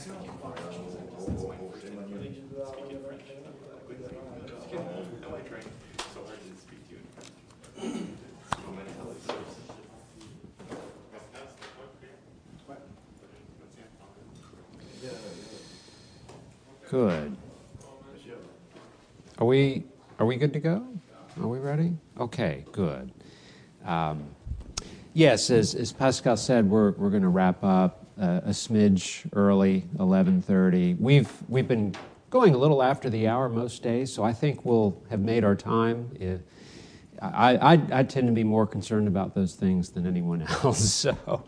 Good. Are we good to go? Are we ready? Okay, good. Yes, as Pascal said, we're going to wrap up a smidge early, 11:30. We've been going a little after the hour most days, so I think we'll have made our time. I tend to be more concerned about those things than anyone else. So,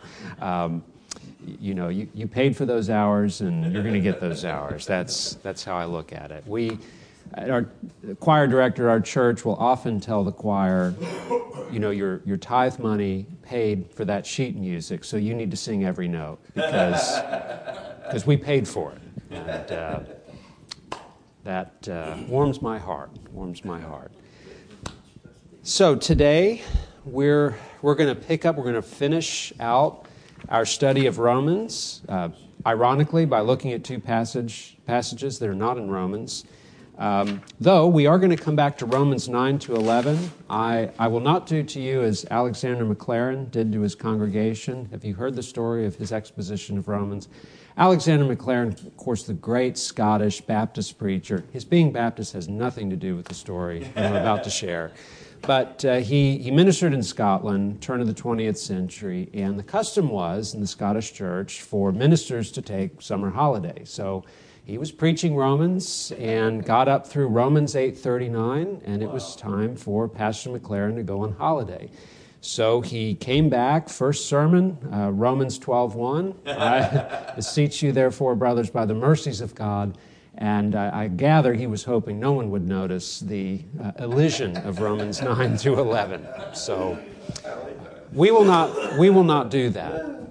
you paid for those hours, and you're going to get those hours. That's how I look at it. Our choir director at our church will often tell the choir, your tithe money paid for that sheet music, so you need to sing every note because we paid for it. And that warms my heart. So today we're going to finish out our study of Romans, ironically by looking at two passages that are not in Romans. Though we are going to come back to Romans 9 to 11. I will not do to you as Alexander Maclaren did to his congregation. Have you heard the story of his exposition of Romans? Alexander Maclaren, of course, the great Scottish Baptist preacher. His being Baptist has nothing to do with the story I'm about to share. But he ministered in Scotland, turn of the 20th century, and the custom was in the Scottish church for ministers to take summer holiday. So he was preaching Romans and got up through Romans 8:39, and it was time for Pastor Maclaren to go on holiday. So he came back, first sermon, Romans 12:1. I beseech you, therefore, brothers, by the mercies of God. And I gather he was hoping no one would notice the elision of Romans 9 through 11. So we will not do that.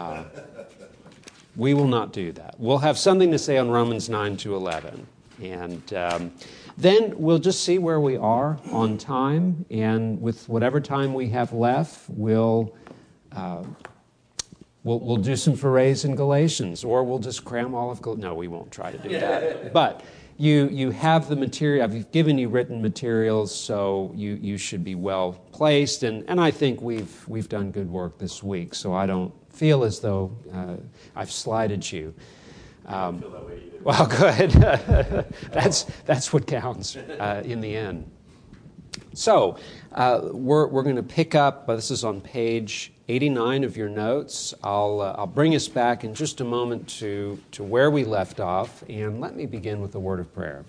We will not do that. We'll have something to say on Romans 9 to 11. And then we'll just see where we are on time. And with whatever time we have left, we'll do some forays in Galatians, or we'll just cram all of Galatians. No, we won't try to do that. But you have the material. I've given you written materials, so you should be well placed. And I think we've done good work this week, so I don't feel as though I've slighted you. I don't feel that way either. Well, good. That's what counts in the end. So we're going to pick up. This is on page 89 of your notes. I'll bring us back in just a moment to where we left off, and let me begin with a word of prayer.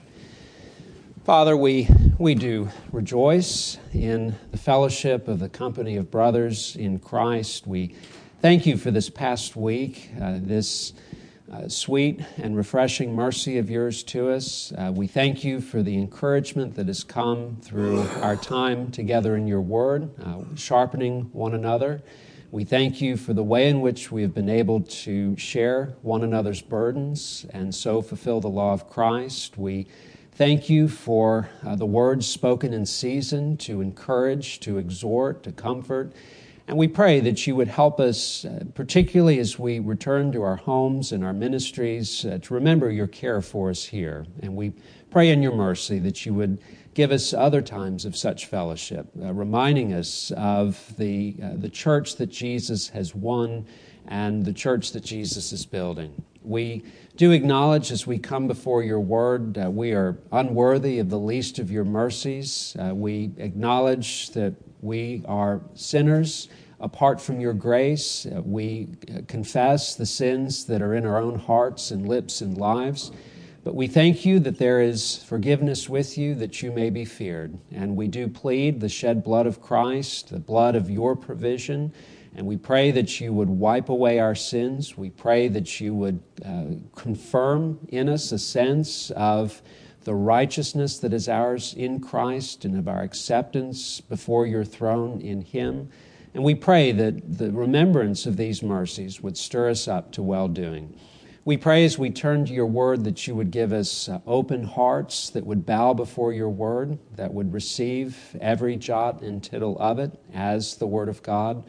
Father, we do rejoice in the fellowship of the company of brothers in Christ. We thank you for this past week, this sweet and refreshing mercy of yours to us. We thank you for the encouragement that has come through our time together in your word, sharpening one another. We thank you for the way in which we have been able to share one another's burdens and so fulfill the law of Christ. We thank you for the words spoken in season to encourage, to exhort, to comfort. And we pray that you would help us, particularly as we return to our homes and our ministries, to remember your care for us here. And we pray in your mercy that you would give us other times of such fellowship, reminding us of the church that Jesus has won and the church that Jesus is building. We do acknowledge as we come before your word, we are unworthy of the least of your mercies. We acknowledge that we are sinners apart from your grace. We confess the sins that are in our own hearts and lips and lives. But we thank you that there is forgiveness with you, that you may be feared. And we do plead the shed blood of Christ, the blood of your provision. And we pray that you would wipe away our sins. We pray that you would confirm in us a sense of the righteousness that is ours in Christ and of our acceptance before your throne in him. And we pray that the remembrance of these mercies would stir us up to well-doing. We pray as we turn to your word that you would give us open hearts that would bow before your word, that would receive every jot and tittle of it as the word of God.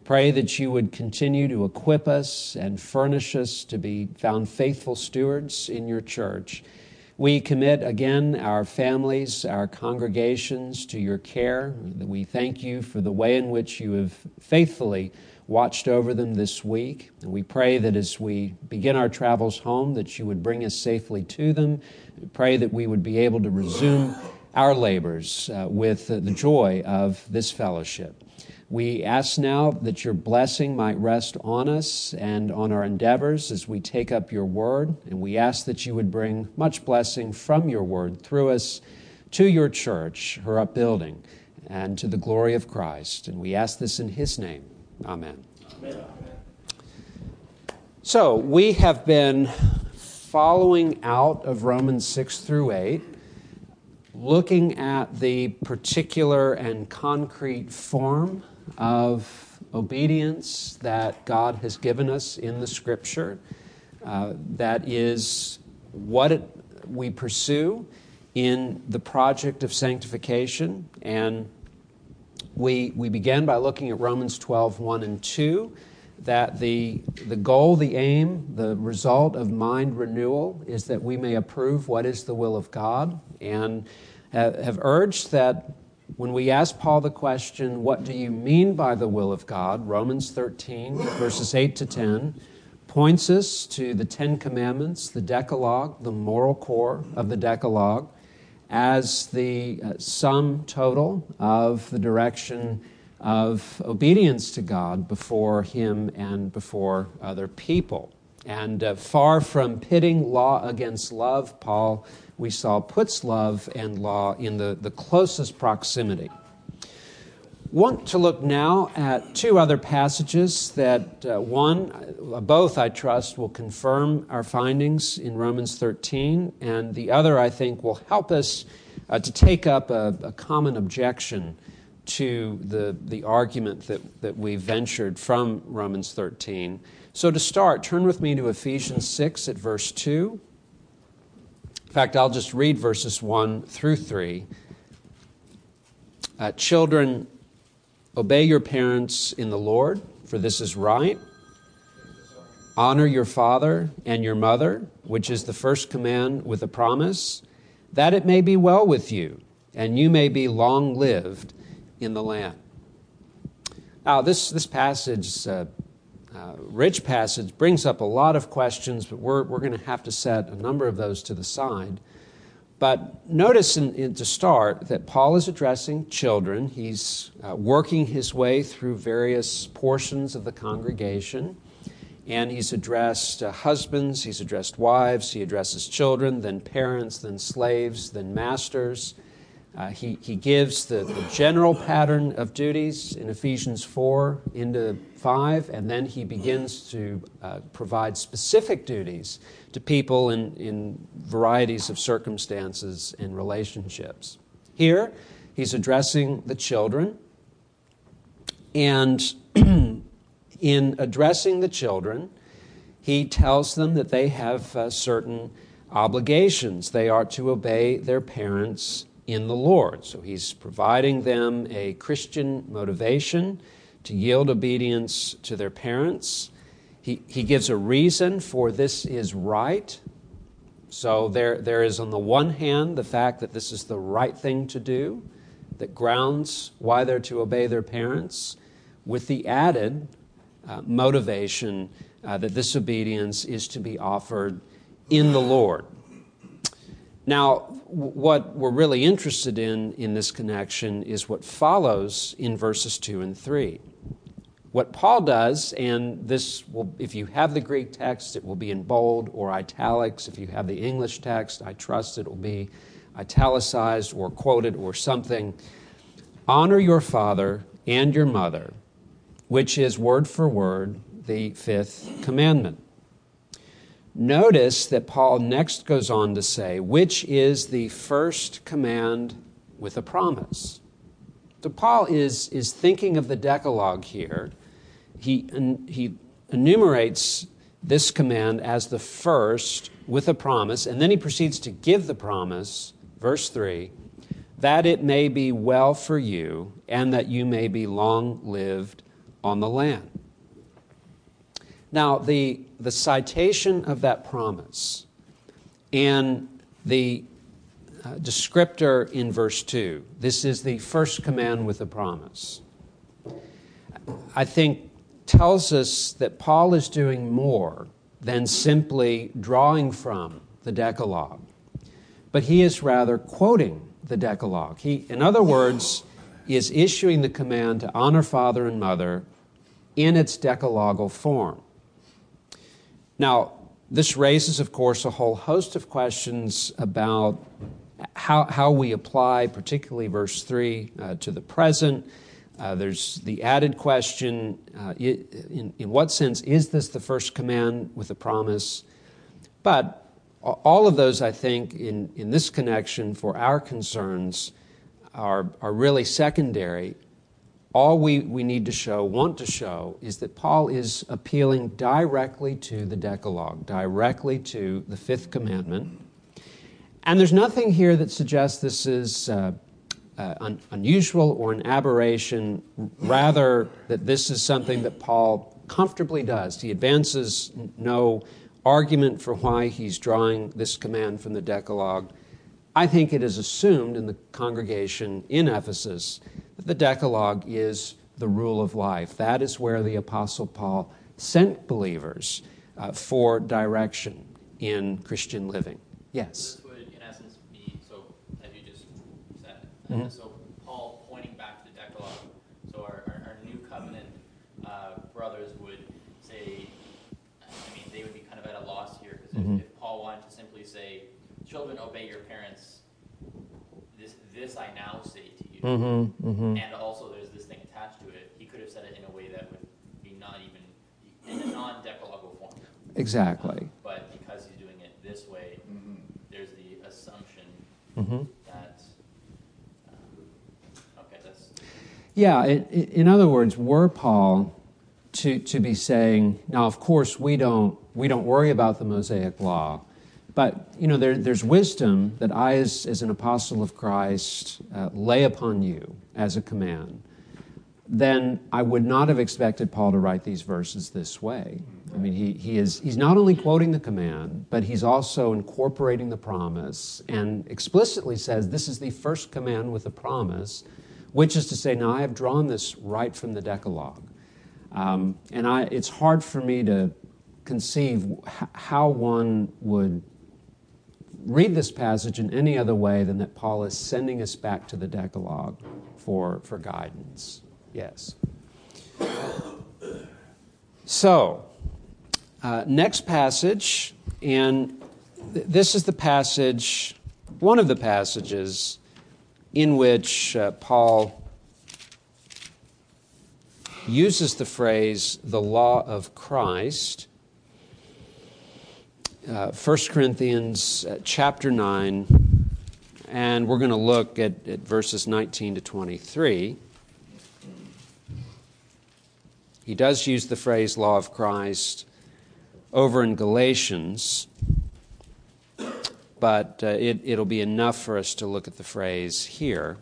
Pray that you would continue to equip us and furnish us to be found faithful stewards in your church. We commit again our families, our congregations to your care. We thank you for the way in which you have faithfully watched over them this week. And we pray that as we begin our travels home, that you would bring us safely to them. We pray that we would be able to resume our labors with the joy of this fellowship. We ask now that your blessing might rest on us and on our endeavors as we take up your word, and we ask that you would bring much blessing from your word through us to your church, her upbuilding, and to the glory of Christ. And we ask this in his name. Amen. Amen. So we have been following out of Romans 6 through 8, looking at the particular and concrete form of obedience that God has given us in the Scripture. That is what we pursue in the project of sanctification. And we began by looking at Romans 12, 1 and 2, that the goal, the aim, the result of mind renewal is that we may approve what is the will of God, and have urged that when we ask Paul the question, what do you mean by the will of God? Romans 13, verses 8 to 10, points us to the Ten Commandments, the Decalogue, the moral core of the Decalogue, as the sum total of the direction of obedience to God before him and before other people. And far from pitting law against love, Paul, we saw, puts love and law in the closest proximity. Want to look now at two other passages that both I trust will confirm our findings in Romans 13, and the other I think will help us to take up a common objection to the argument that we ventured from Romans 13. So to start, turn with me to Ephesians 6 at verse 2. In fact, I'll just read verses 1 through 3. Children, obey your parents in the Lord, for this is right. Honor your father and your mother, which is the first command with a promise, that it may be well with you, and you may be long-lived in the land. Now, this passage, rich passage, brings up a lot of questions, but we're going to have to set a number of those to the side. But notice to start that Paul is addressing children. He's working his way through various portions of the congregation, and he's addressed husbands, he's addressed wives, he addresses children, then parents, then slaves, then masters. He gives the general pattern of duties in Ephesians 4 into 5, and then he begins to provide specific duties to people in varieties of circumstances and relationships. Here, he's addressing the children, and in addressing the children, he tells them that they have certain obligations. They are to obey their parents in the Lord. So he's providing them a Christian motivation to yield obedience to their parents. He gives a reason for this is right. So there is on the one hand the fact that this is the right thing to do, that grounds why they're to obey their parents, with the added motivation that this obedience is to be offered in the Lord. Now, what we're really interested in this connection is what follows in verses 2 and 3. What Paul does, and this will, if you have the Greek text, it will be in bold or italics. If you have the English text, I trust it will be italicized or quoted or something. Honor your father and your mother, which is word for word the fifth commandment. Notice that Paul next goes on to say, which is the first command with a promise. So Paul is thinking of the Decalogue here. He enumerates this command as the first with a promise, and then he proceeds to give the promise, verse 3, that it may be well for you and that you may be long-lived on the land. Now, the citation of that promise and the descriptor in verse 2, this is the first command with a promise, I think tells us that Paul is doing more than simply drawing from the Decalogue, but he is rather quoting the Decalogue. He, in other words, is issuing the command to honor father and mother in its decalogal form. Now, this raises, of course, a whole host of questions about how we apply, particularly verse 3, to the present. There's the added question, in what sense is this the first command with a promise? But all of those, I think, in this connection for our concerns are really secondary. All we need to show, want to show, is that Paul is appealing directly to the Decalogue, directly to the fifth commandment. And there's nothing here that suggests this is unusual or an aberration, rather that this is something that Paul comfortably does. He advances no argument for why he's drawing this command from the Decalogue. I think it is assumed in the congregation in Ephesus that the Decalogue is the rule of life. That is where the Apostle Paul sent believers for direction in Christian living. Yes? This would, in essence, be, so as you just said, so Paul pointing back to the Decalogue. So our new covenant brothers would say, they would be kind of at a loss here, because if Paul wanted to simply say, children, obey your parents, this I now say to you, and also there's this thing attached to it, he could have said it in a way that would be not even in a non-decalogal form. Exactly. But because he's doing it this way, there's the assumption that, okay, that's... Yeah, in other words, were Paul to be saying, now of course we don't worry about the Mosaic law, but there's wisdom that I as an apostle of Christ lay upon you as a command, then I would not have expected Paul to write these verses this way. He's not only quoting the command, but he's also incorporating the promise and explicitly says this is the first command with a promise, which is to say, now I have drawn this right from the Decalogue. It's hard for me to conceive how one would read this passage in any other way than that Paul is sending us back to the Decalogue for guidance. Yes. So, next passage, and this is the passage, one of the passages in which Paul uses the phrase, the law of Christ. 1 Corinthians chapter 9, and we're going to look at verses 19 to 23. He does use the phrase law of Christ over in Galatians, but it'll be enough for us to look at the phrase here.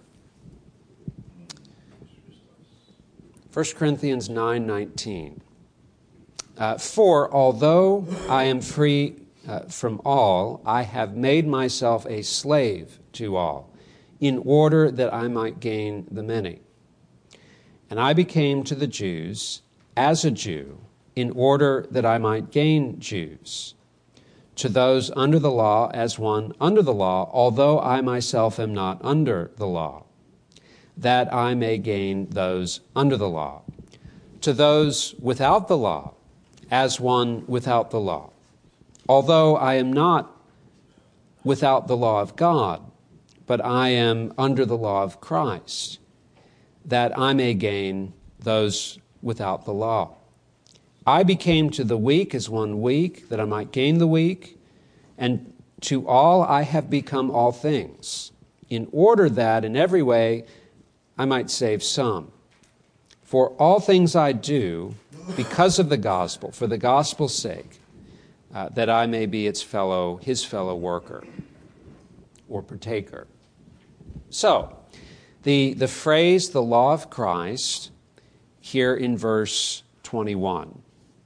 1 Corinthians 9:19. For although I am free from all, I have made myself a slave to all, in order that I might gain the many. And I became to the Jews as a Jew, in order that I might gain Jews. To those under the law as one under the law, although I myself am not under the law, that I may gain those under the law. To those without the law, as one without the law, although I am not without the law of God, but I am under the law of Christ, that I may gain those without the law. I became to the weak as one weak, that I might gain the weak, and to all I have become all things, in order that in every way I might save some. For all things I do because of the gospel, for the gospel's sake, that I may be his fellow worker or partaker. So, the phrase, the law of Christ, here in verse 21.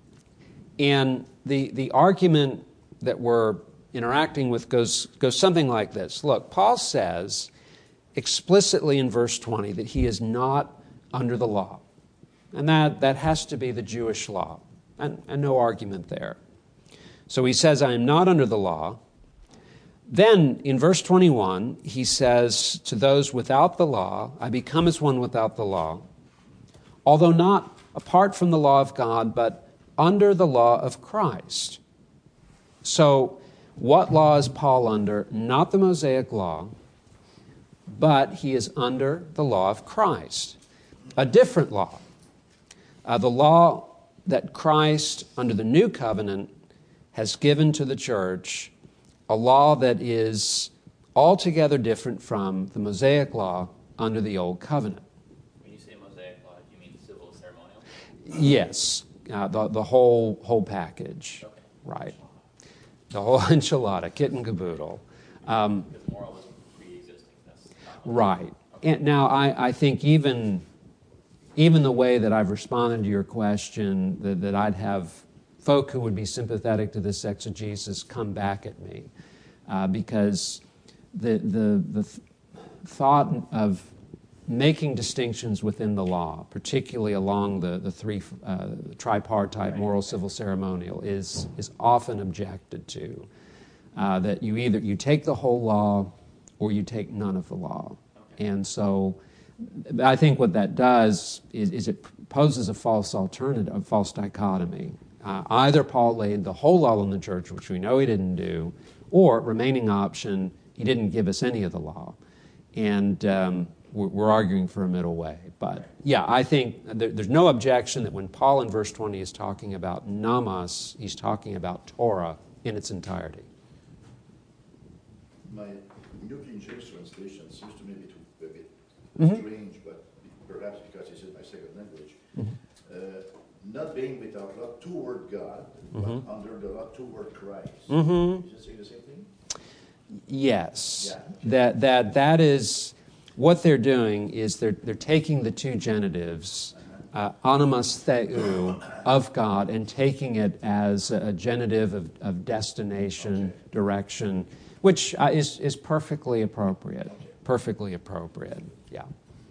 And the argument that we're interacting with goes something like this. Look, Paul says explicitly in verse 20 that he is not under the law. And that has to be the Jewish law, and no argument there. So he says, I am not under the law. Then in verse 21, he says to those without the law, I become as one without the law, although not apart from the law of God, but under the law of Christ. So what law is Paul under? Not the Mosaic law, but he is under the law of Christ, a different law. The law that Christ, under the new covenant, has given to the church, a law that is altogether different from the Mosaic law under the old covenant. When you say Mosaic law, do you mean civil ceremonial? Yes, the whole package, Okay. right? The whole enchilada, kit and caboodle. Because moral is pre-existing. That's Right. And now I think even the way that I've responded to your question, that I'd have folk who would be sympathetic to this exegesis come back at me, because the thought of making distinctions within the law, particularly along the three tripartite moral, civil, ceremonial, is often objected to. That you take the whole law or you take none of the law. Okay. And so I think what that does is it poses a false alternative, a false dichotomy. Either Paul laid the whole law on the church, which we know he didn't do, or remaining option, he didn't give us any of the law. And we're arguing for a middle way. But yeah, I think there's no objection that when Paul in verse 20 is talking about namas, he's talking about Torah in its entirety. My New King James translation seems to me a bit strange, but perhaps because it's in my second language. Not being without law toward God, but under the law toward Christ. Is it saying the same thing? Yes. Yeah. That is what they're doing is they're taking the two genitives, anamas theou, of God, and taking it as a genitive of destination, direction, which is perfectly appropriate. Perfectly appropriate. Yeah.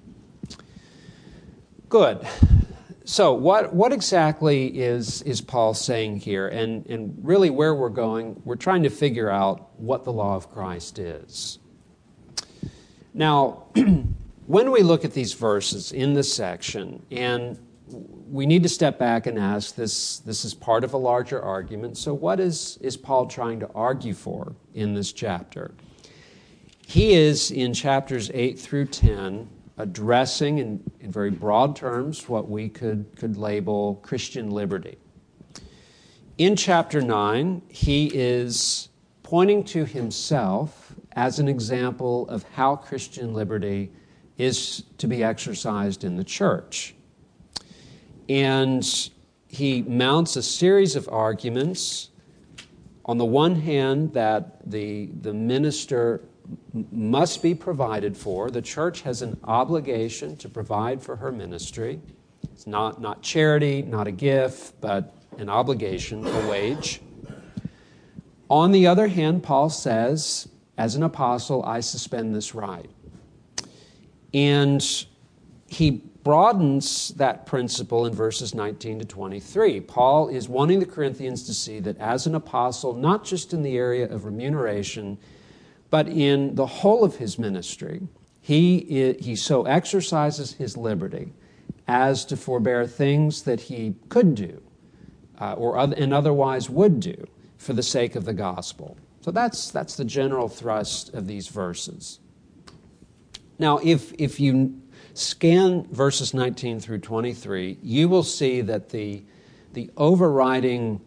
Good. So what exactly is Paul saying here? And really where we're going, we're trying to figure out what the law of Christ is. Now, when we look at these verses in this section, and we need to step back and ask, this is part of a larger argument, so what is Paul trying to argue for in this chapter? He is, in chapters 8 through 10, addressing in very broad terms what we could label Christian liberty. In chapter 9, he is pointing to himself as an example of how Christian liberty is to be exercised in the church. And he mounts a series of arguments. On the one hand, that the minister must be provided for. The church has an obligation to provide for her ministry. It's not charity, not a gift, but an obligation, a wage. On the other hand, Paul says, as an apostle, I suspend this right. And he broadens that principle in verses 19 to 23. Paul is wanting the Corinthians to see that as an apostle, not just in the area of remuneration, but in the whole of his ministry, he so exercises his liberty as to forbear things that he could do and otherwise would do for the sake of the gospel. So that's the general thrust of these verses. Now, if you scan verses 19 through 23, you will see that the overriding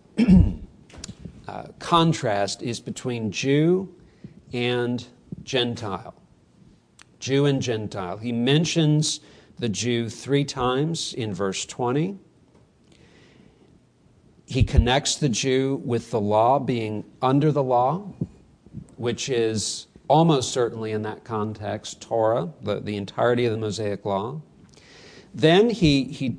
contrast is between Jew and Gentile. Jew and Gentile. He mentions the Jew 3 times in verse 20. He connects the Jew with the law being under the law, which is almost certainly in that context Torah, the entirety of the Mosaic law. Then he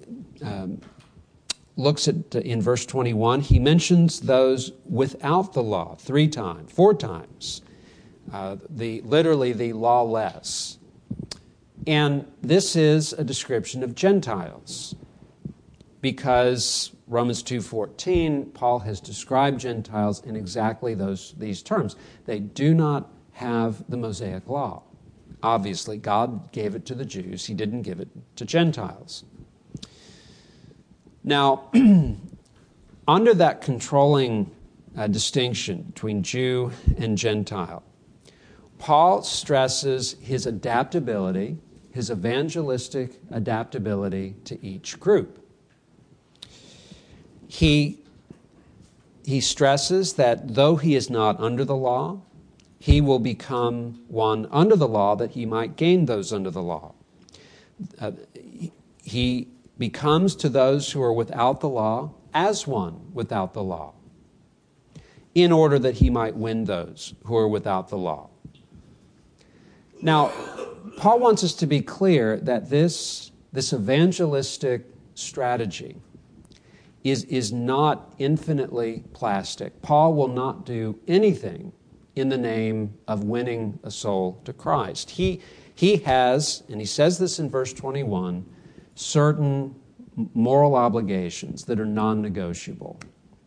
looks at, in verse 21, he mentions those without the law 4 times. Literally the lawless. And this is a description of Gentiles, because Romans 2:14, Paul has described Gentiles in exactly these terms. They do not have the Mosaic law. Obviously, God gave it to the Jews. He didn't give it to Gentiles. Now, under that controlling distinction between Jew and Gentile, Paul stresses his adaptability, his evangelistic adaptability to each group. He stresses that though he is not under the law, he will become one under the law that he might gain those under the law. He becomes to those who are without the law as one without the law, in order that he might win those who are without the law. Now, Paul wants us to be clear that this evangelistic strategy is not infinitely plastic. Paul will not do anything in the name of winning a soul to Christ. He has, and he says this in verse 21, certain moral obligations that are non-negotiable.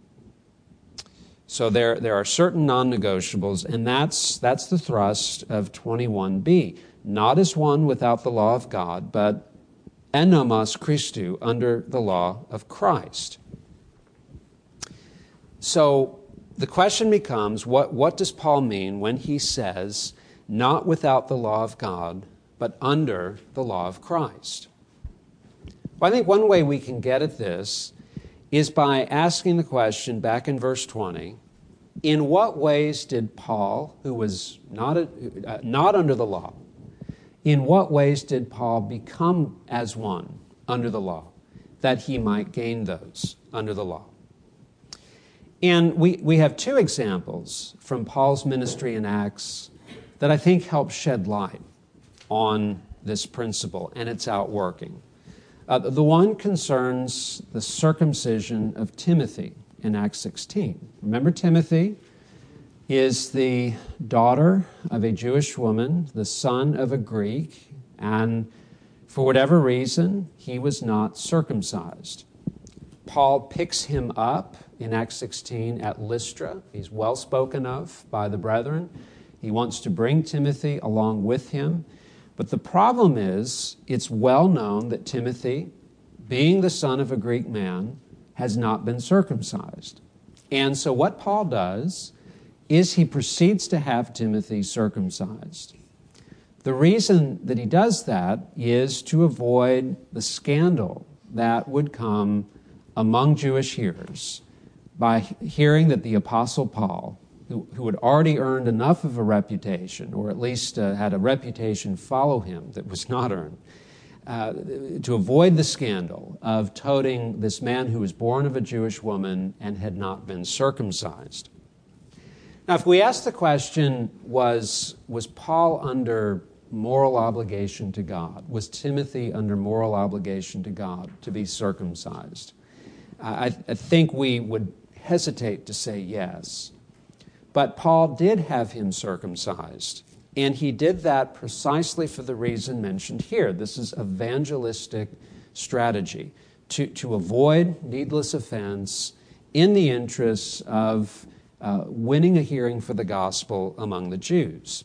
So there are certain non-negotiables, and that's the thrust of 21b. Not as one without the law of God, but enomos Christou, under the law of Christ. So the question becomes, what does Paul mean when he says, not without the law of God, but under the law of Christ? Well, I think one way we can get at this is by asking the question back in verse 20, in what ways did Paul, who was not under the law, in what ways did Paul become as one under the law, that he might gain those under the law? And we have two examples from Paul's ministry in Acts that I think help shed light on this principle and its outworking. The one concerns the circumcision of Timothy in Acts 16. Remember, Timothy is the daughter of a Jewish woman, the son of a Greek, and for whatever reason, he was not circumcised. Paul picks him up in Acts 16 at Lystra. He's well spoken of by the brethren. He wants to bring Timothy along with him. But the problem is, it's well known that Timothy, being the son of a Greek man, has not been circumcised. And so what Paul does is he proceeds to have Timothy circumcised. The reason that he does that is to avoid the scandal that would come among Jewish hearers by hearing that the Apostle Paul, who had already earned enough of a reputation, or at least had a reputation follow him that was not earned, to avoid the scandal of toting this man who was born of a Jewish woman and had not been circumcised. Now, if we ask the question, was Paul under moral obligation to God? Was Timothy under moral obligation to God to be circumcised? I think we would hesitate to say yes. But Paul did have him circumcised, and he did that precisely for the reason mentioned here. This is evangelistic strategy, to avoid needless offense in the interests of winning a hearing for the gospel among the Jews.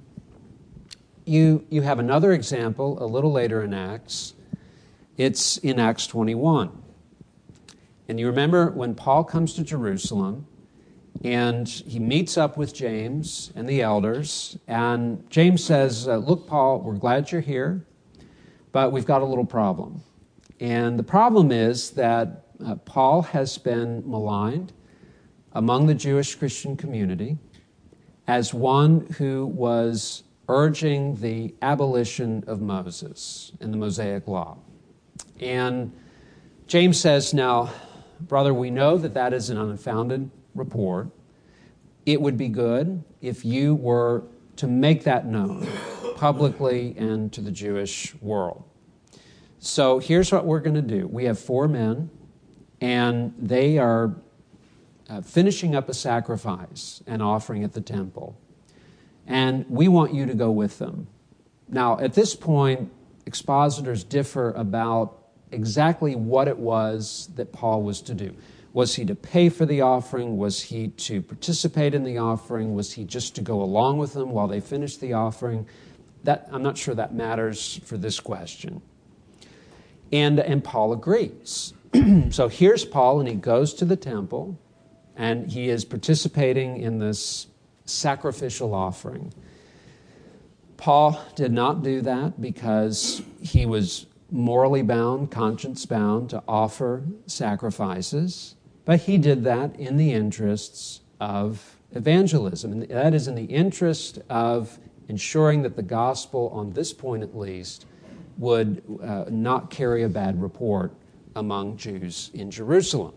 You have another example a little later in Acts. It's in Acts 21. And you remember when Paul comes to Jerusalem, and he meets up with James and the elders, and James says, look, Paul, we're glad you're here, but we've got a little problem. And the problem is that Paul has been maligned among the Jewish Christian community as one who was urging the abolition of Moses and the Mosaic law. And James says, now, brother, we know that is an unfounded report. It would be good if you were to make that known publicly and to the Jewish world. So here's what we're going to do. We have 4 men, and they are finishing up a sacrifice and offering at the temple. And we want you to go with them. Now, at this point, expositors differ about exactly what it was that Paul was to do. Was he to pay for the offering? Was he to participate in the offering? Was he just to go along with them while they finished the offering? I'm not sure that matters for this question. And Paul agrees. So here's Paul, and he goes to the temple, and he is participating in this sacrificial offering. Paul did not do that because he was morally bound, conscience bound to offer sacrifices, but he did that in the interests of evangelism. And that is in the interest of ensuring that the gospel, on this point at least, would not carry a bad report among Jews in Jerusalem.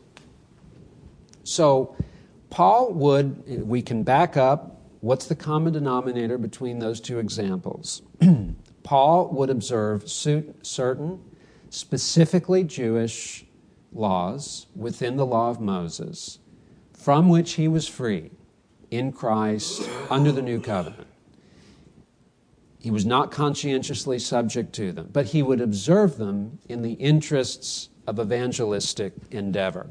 So we can back up, what's the common denominator between those two examples? Paul would observe certain specifically Jewish laws within the law of Moses, from which he was free in Christ under the new covenant. He was not conscientiously subject to them, but he would observe them in the interests of evangelistic endeavor.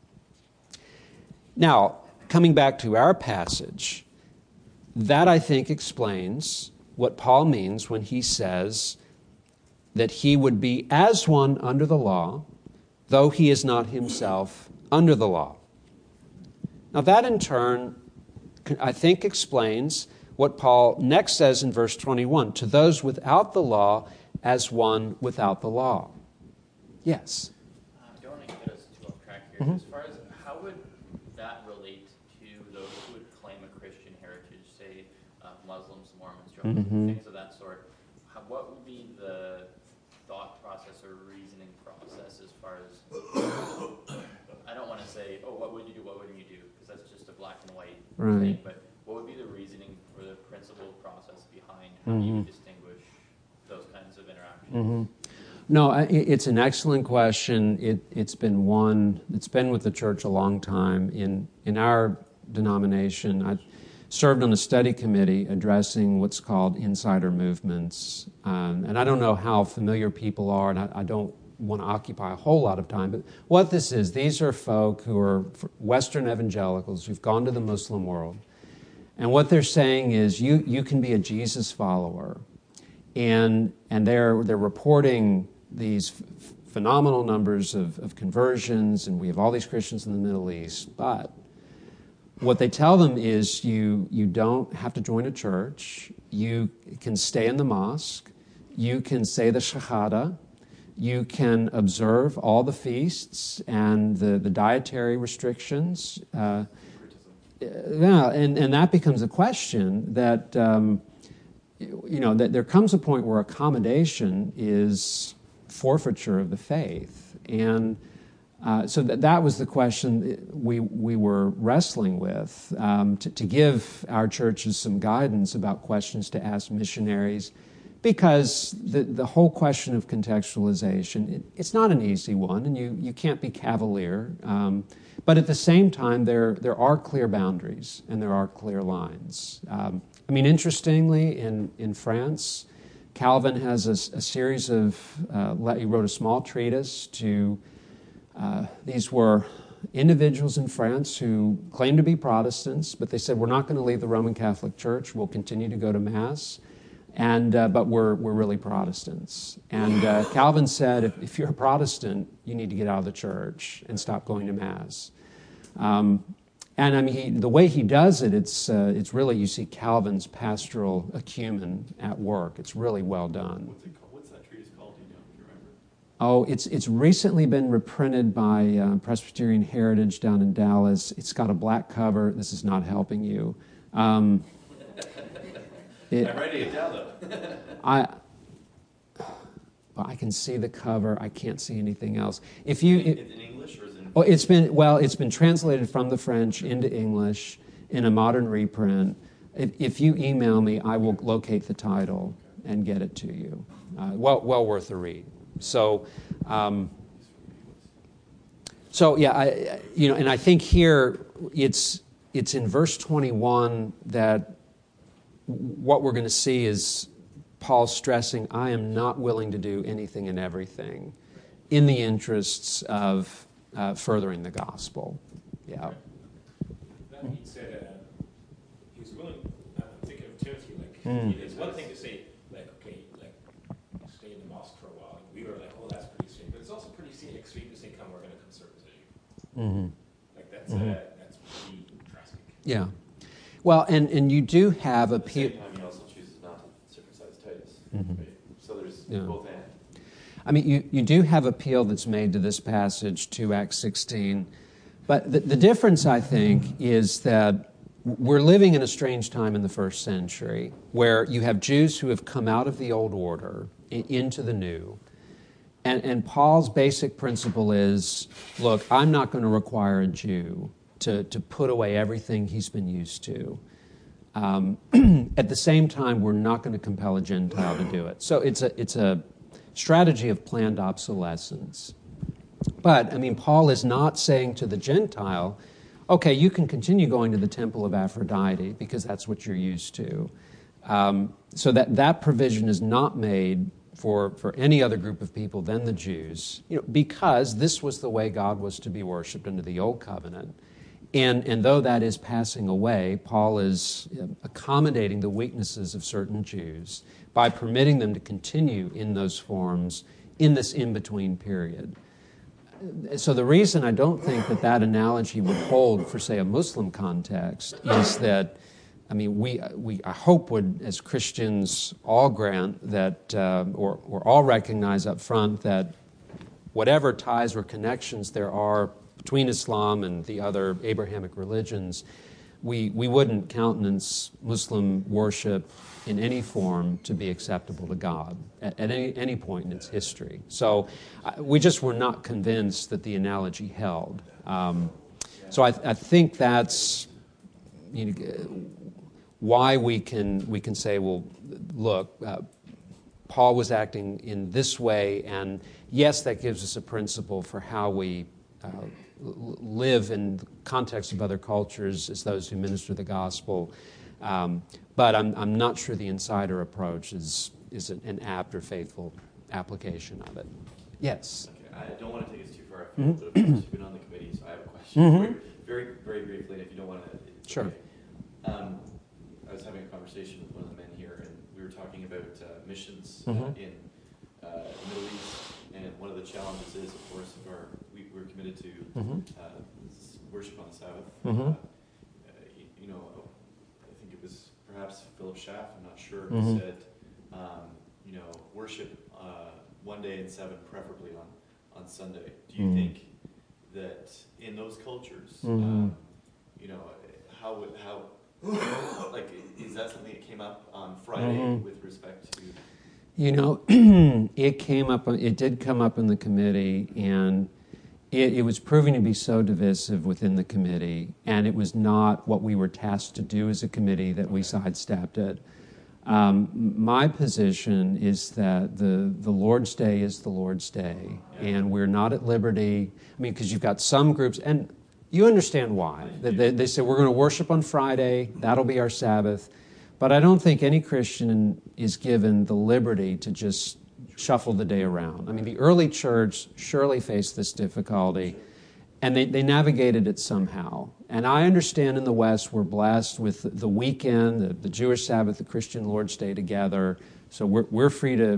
Now, coming back to our passage, that I think explains what Paul means when he says that he would be as one under the law, though he is not himself under the law. Now that in turn, I think, explains what Paul next says in verse 21, to those without the law as one without the law. Yes? I don't want to get us too off track here. As far as how would that relate to those who would claim a Christian heritage, say Muslims, Mormons, Jehovah's, things of that sort? What would be the thought process or reasoning process as far as, I don't want to say, oh, what would you do, what wouldn't you do? Because that's just a black and white thing. But what would be the reasoning for the principle process behind how you would distinguish those kinds of interactions? No, it's an excellent question. It's been one that's been with the church a long time. In our denomination, I served on a study committee addressing what's called insider movements. And I don't know how familiar people are, and I don't want to occupy a whole lot of time, but what this is, these are folk who are Western evangelicals who've gone to the Muslim world. And what they're saying is you can be a Jesus follower. And they're reporting these phenomenal numbers of conversions, and we have all these Christians in the Middle East. But what they tell them is you don't have to join a church. You can stay in the mosque. You can say the Shahada. You can observe all the feasts and the dietary restrictions. Yeah, and that becomes a question that, that there comes a point where accommodation is forfeiture of the faith. And so that was the question we were wrestling with, to give our churches some guidance about questions to ask missionaries, because the whole question of contextualization, it's not an easy one, and you can't be cavalier. But at the same time, there are clear boundaries and there are clear lines. Interestingly, in France, Calvin has a series of, he wrote a small treatise to, these were individuals in France who claimed to be Protestants, but they said, we're not going to leave the Roman Catholic Church, we'll continue to go to Mass, but we're really Protestants. And Calvin said, if you're a Protestant, you need to get out of the church and stop going to Mass. The way he does it, it's really, you see Calvin's pastoral acumen at work. It's really well done. What's it called? What's that treatise called? Do you remember? Oh, it's recently been reprinted by Presbyterian Heritage down in Dallas. It's got a black cover. This is not helping you. I'm writing it down, though. I can see the cover. I can't see anything else. It's in English or is it in... Oh, it's been translated from the French into English in a modern reprint. If you email me, I will locate the title and get it to you. Well worth a read. So yeah, and I think here it's in verse 21 that what we're going to see is Paul stressing, I am not willing to do anything and everything in the interests of furthering the gospel. Yeah. That being said, he was willing. I'm thinking of Timothy. Like, it's one thing to say, like, okay, like, stay in the mosque for a while. We were like, oh, that's pretty sweet. But it's also pretty extreme to say, come, we're going to come circumcise you. Mm-hmm. Like that's pretty drastic. Yeah. Well, and you do have a At the same time, he also chooses not to circumcise Titus. Right? So there's both and. I mean, you do have appeal that's made to this passage, to Acts 16. But the difference, I think, is that we're living in a strange time in the first century where you have Jews who have come out of the old order into the new. And Paul's basic principle is, look, I'm not going to require a Jew to put away everything he's been used to. At the same time, we're not going to compel a Gentile to do it. So it's a strategy of planned obsolescence. But, I mean, Paul is not saying to the Gentile, okay, you can continue going to the temple of Aphrodite because that's what you're used to. So that provision is not made for any other group of people than the Jews, because this was the way God was to be worshipped under the Old Covenant. And though that is passing away, Paul is accommodating the weaknesses of certain Jews by permitting them to continue in those forms in this in-between period. So the reason I don't think that analogy would hold for, say, a Muslim context is that, I mean, I hope would, as Christians, all grant that, or all recognize up front that whatever ties or connections there are between Islam and the other Abrahamic religions, we wouldn't countenance Muslim worship in any form to be acceptable to God at any point in its history. So we just were not convinced that the analogy held. So I think that's why we can say, well, look, Paul was acting in this way, and yes, that gives us a principle for how we live in the context of other cultures as those who minister the gospel. But I'm not sure the insider approach is an apt or faithful application of it. Yes? Okay, I don't want to take us too far afield, but of course you've been on the committee, so I have a question. Very, very briefly, and if you don't want to... Sure. Okay. I was having a conversation with one of the men here, and we were talking about missions in the Middle East, and one of the challenges is, of course, we're committed to worship on the Sabbath. I think it was perhaps Philip Schaff, I'm not sure, who said, worship one day in seven, preferably on Sunday. Do you think that in those cultures, how is that something that came up on Friday with respect to? It did come up in the committee, and it was proving to be so divisive within the committee, and it was not what we were tasked to do as a committee that we sidestepped it. My position is that the Lord's Day is the Lord's Day, and we're not at liberty. I mean, because you've got some groups, and you understand why. They say we're going to worship on Friday, that'll be our Sabbath. But I don't think any Christian is given the liberty to just shuffle the day around. I mean, the early church surely faced this difficulty, and they navigated it somehow. And I understand in the West we're blessed with the weekend, the Jewish Sabbath, the Christian Lord's Day together. So we're freer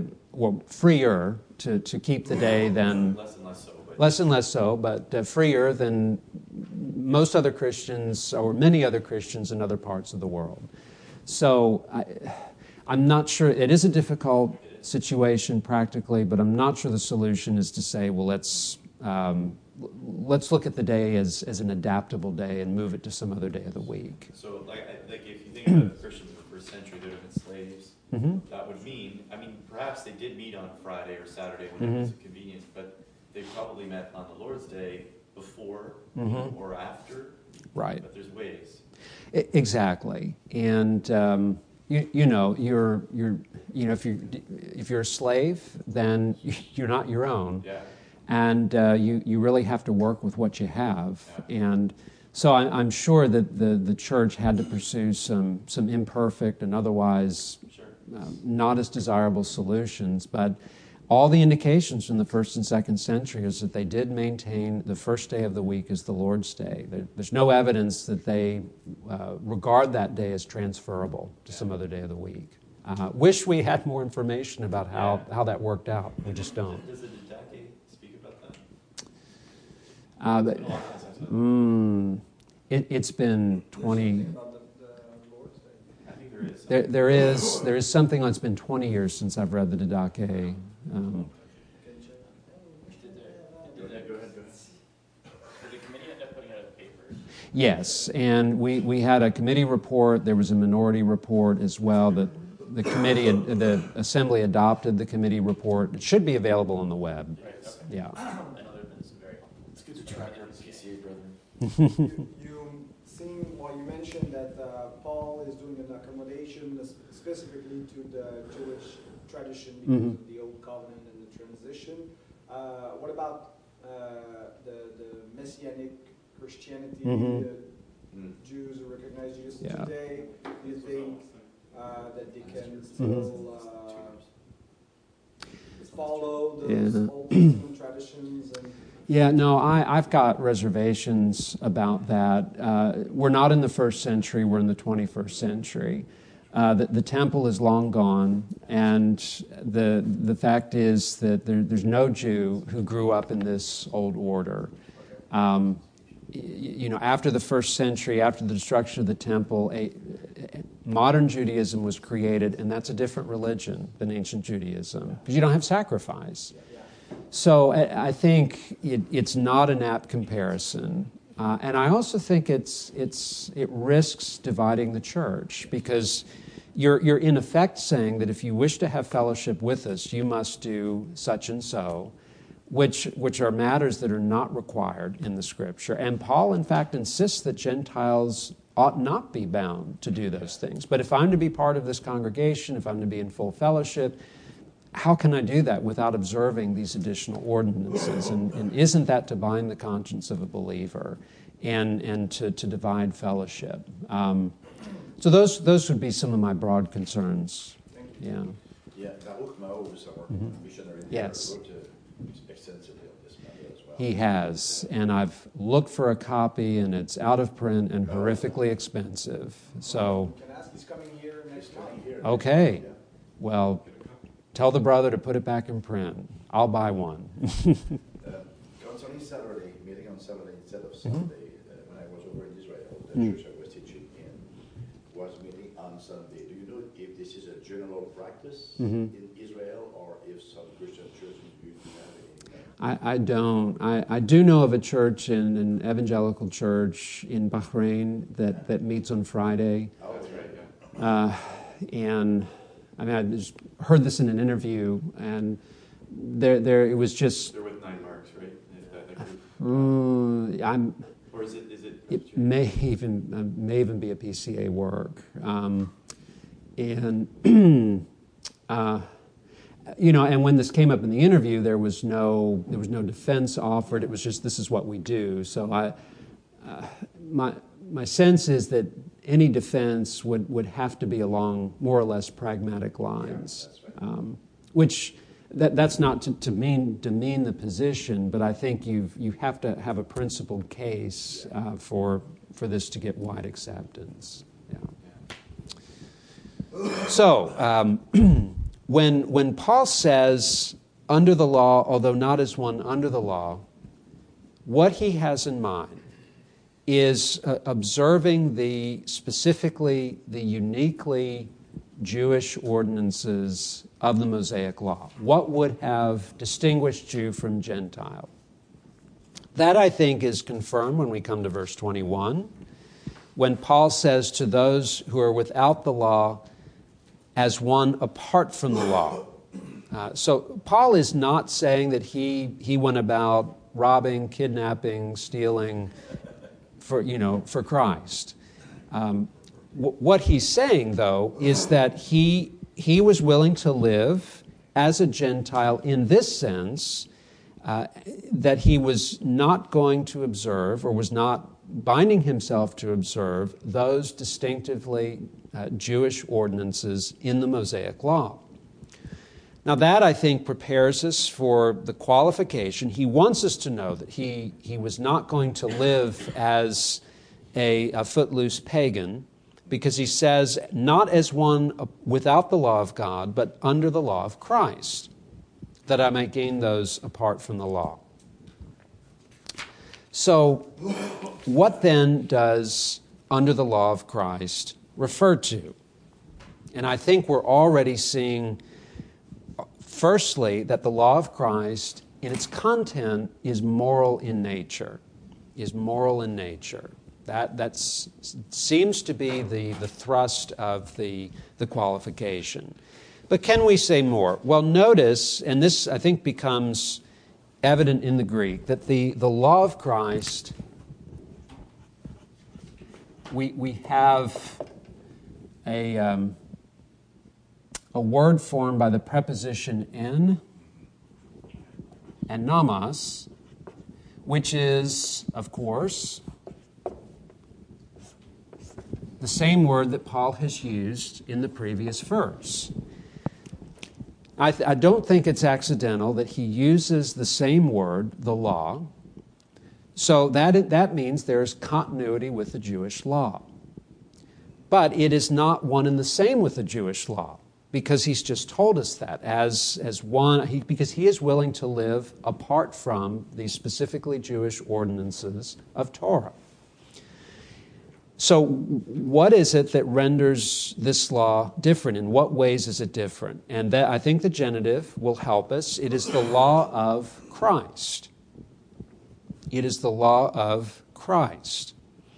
to keep the day than... Less and less so, but freer than most other Christians or many other Christians in other parts of the world. So I'm not sure. It is a difficult situation practically, but I'm not sure the solution is to say, well, let's look at the day as an adaptable day and move it to some other day of the week. So, if you think about Christians in the first century, they would have been slaves. That would mean, perhaps they did meet on Friday or Saturday when it was convenient, but they probably met on the Lord's Day before or after. Right. But there's ways. Exactly. And if you're a slave, then you're not your own. Yeah. And you really have to work with what you have. And so I'm sure that the church had to pursue some imperfect and otherwise not as desirable solutions. But all the indications from the first and second century is that they did maintain the first day of the week as the Lord's Day. There's no evidence that they regard that day as transferable to some other day of the week. Wish we had more information about how that worked out. We just don't. Does the Didache speak about that? It's been 20. I think there is. There is something that's been 20 years since I've read the Didache. Go ahead. Did the committee end up putting out a paper? Yes, and we had a committee report. There was a minority report as well. The assembly adopted the committee report. It should be available on the web. Right, okay. Yeah. I know there have been some very helpful. It's good to try there, PCA brethren. You mentioned that Paul is doing an accommodation specifically to the Jewish tradition because of the Old Covenant and the transition. What about the Messianic Christianity? The Jews who recognize Jesus today? Do you think that they can still follow those Old Testament traditions? Yeah, no, I've got reservations about that. We're not in the first century, we're in the 21st century. The temple is long gone, and the fact is that there's no Jew who grew up in this old order. After the first century, after the destruction of the temple, modern Judaism was created, and that's a different religion than ancient Judaism, because you don't have sacrifice. So I think it's not an apt comparison. And I also think it risks dividing the church, because you're in effect saying that if you wish to have fellowship with us, you must do such and so, which are matters that are not required in the Scripture. And Paul, in fact, insists that Gentiles ought not be bound to do those things. But if I'm to be part of this congregation, if I'm to be in full fellowship, how can I do that without observing these additional ordinances? And isn't that to bind the conscience of a believer and to divide fellowship? So those would be some of my broad concerns. Yeah. Yeah, Baruch Mao was our missionary. Yes. Wrote extensively on this matter as well. He has, and I've looked for a copy, and it's out of print and horrifically expensive. So, Can I ask, he's coming here next month. okay, well, tell the brother to put it back in print. I'll buy one. Concerning Saturday, meeting on Saturday instead of Sunday, when I was over in Israel, the church I was teaching in was meeting on Sunday. Do you know if this is a general practice in Israel, or if some Christian churches do have I don't. I do know of a church, an evangelical church in Bahrain that meets on Friday. Oh, That's right, yeah. And I mean, I just heard this in an interview, and there it was just. They're with 9 Marks, right? That group. Or is it? It may even be a PCA work, and and when this came up in the interview, there was no defense offered. It was just, this is what we do. So my sense is that any defense would have to be along more or less pragmatic lines, which that's not to demean the position, but I think you have to have a principled case for this to get wide acceptance. Yeah. So when Paul says under the law, although not as one under the law, what he has in mind is observing specifically the uniquely Jewish ordinances of the Mosaic Law. What would have distinguished Jew from Gentile? That, I think, is confirmed when we come to verse 21, when Paul says to those who are without the law, as one apart from the law. So Paul is not saying that he went about robbing, kidnapping, stealing for Christ. what he's saying, though, is that he was willing to live as a Gentile in this sense, that he was not going to observe or was not binding himself to observe those distinctively Jewish ordinances in the Mosaic Law. Now that, I think, prepares us for the qualification. He wants us to know that he was not going to live as a footloose pagan, because he says, not as one without the law of God, but under the law of Christ, that I might gain those apart from the law. So, what then does under the law of Christ refer to? And I think we're already seeing, firstly, that the law of Christ, in its content, is moral in nature. That seems to be the thrust of the qualification. But can we say more? Well, notice, and this I think becomes evident in the Greek, that the law of Christ, we have a word formed by the preposition en and namas, which is, of course, the same word that Paul has used in the previous verse. I don't think it's accidental that he uses the same word, the law, so that means there's continuity with the Jewish law. But it is not one and the same with the Jewish law, because he's just told us that as one, because he is willing to live apart from the specifically Jewish ordinances of Torah. So what is it that renders this law different? In what ways is it different? And that, I think the genitive will help us. It is the law of Christ. It is the law of Christ.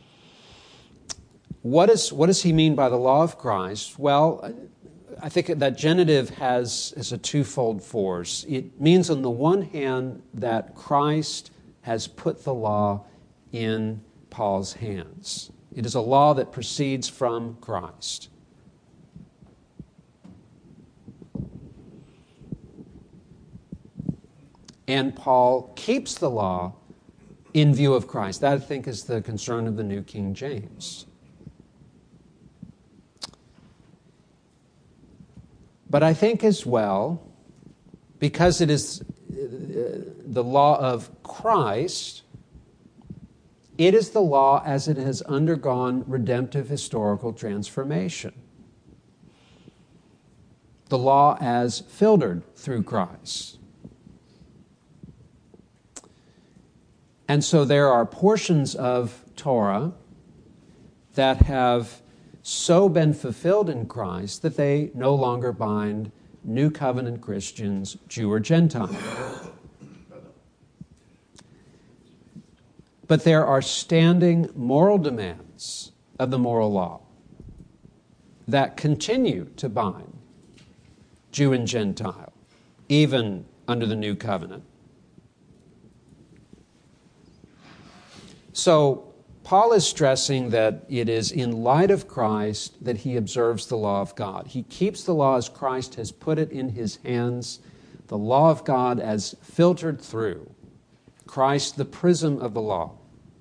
What does he mean by the law of Christ? Well, I think that genitive has a twofold force. It means, on the one hand, that Christ has put the law in Paul's hands. It is a law that proceeds from Christ. And Paul keeps the law in view of Christ. That, I think, is the concern of the New King James. But I think as well, because it is the law of Christ, it is the law as it has undergone redemptive historical transformation. The law as filtered through Christ. And so there are portions of Torah that have so been fulfilled in Christ that they no longer bind New Covenant Christians, Jew or Gentile. But there are standing moral demands of the moral law that continue to bind Jew and Gentile, even under the New Covenant. So Paul is stressing that it is in light of Christ that he observes the law of God. He keeps the law as Christ has put it in his hands, the law of God as filtered through Christ, the prism of the law.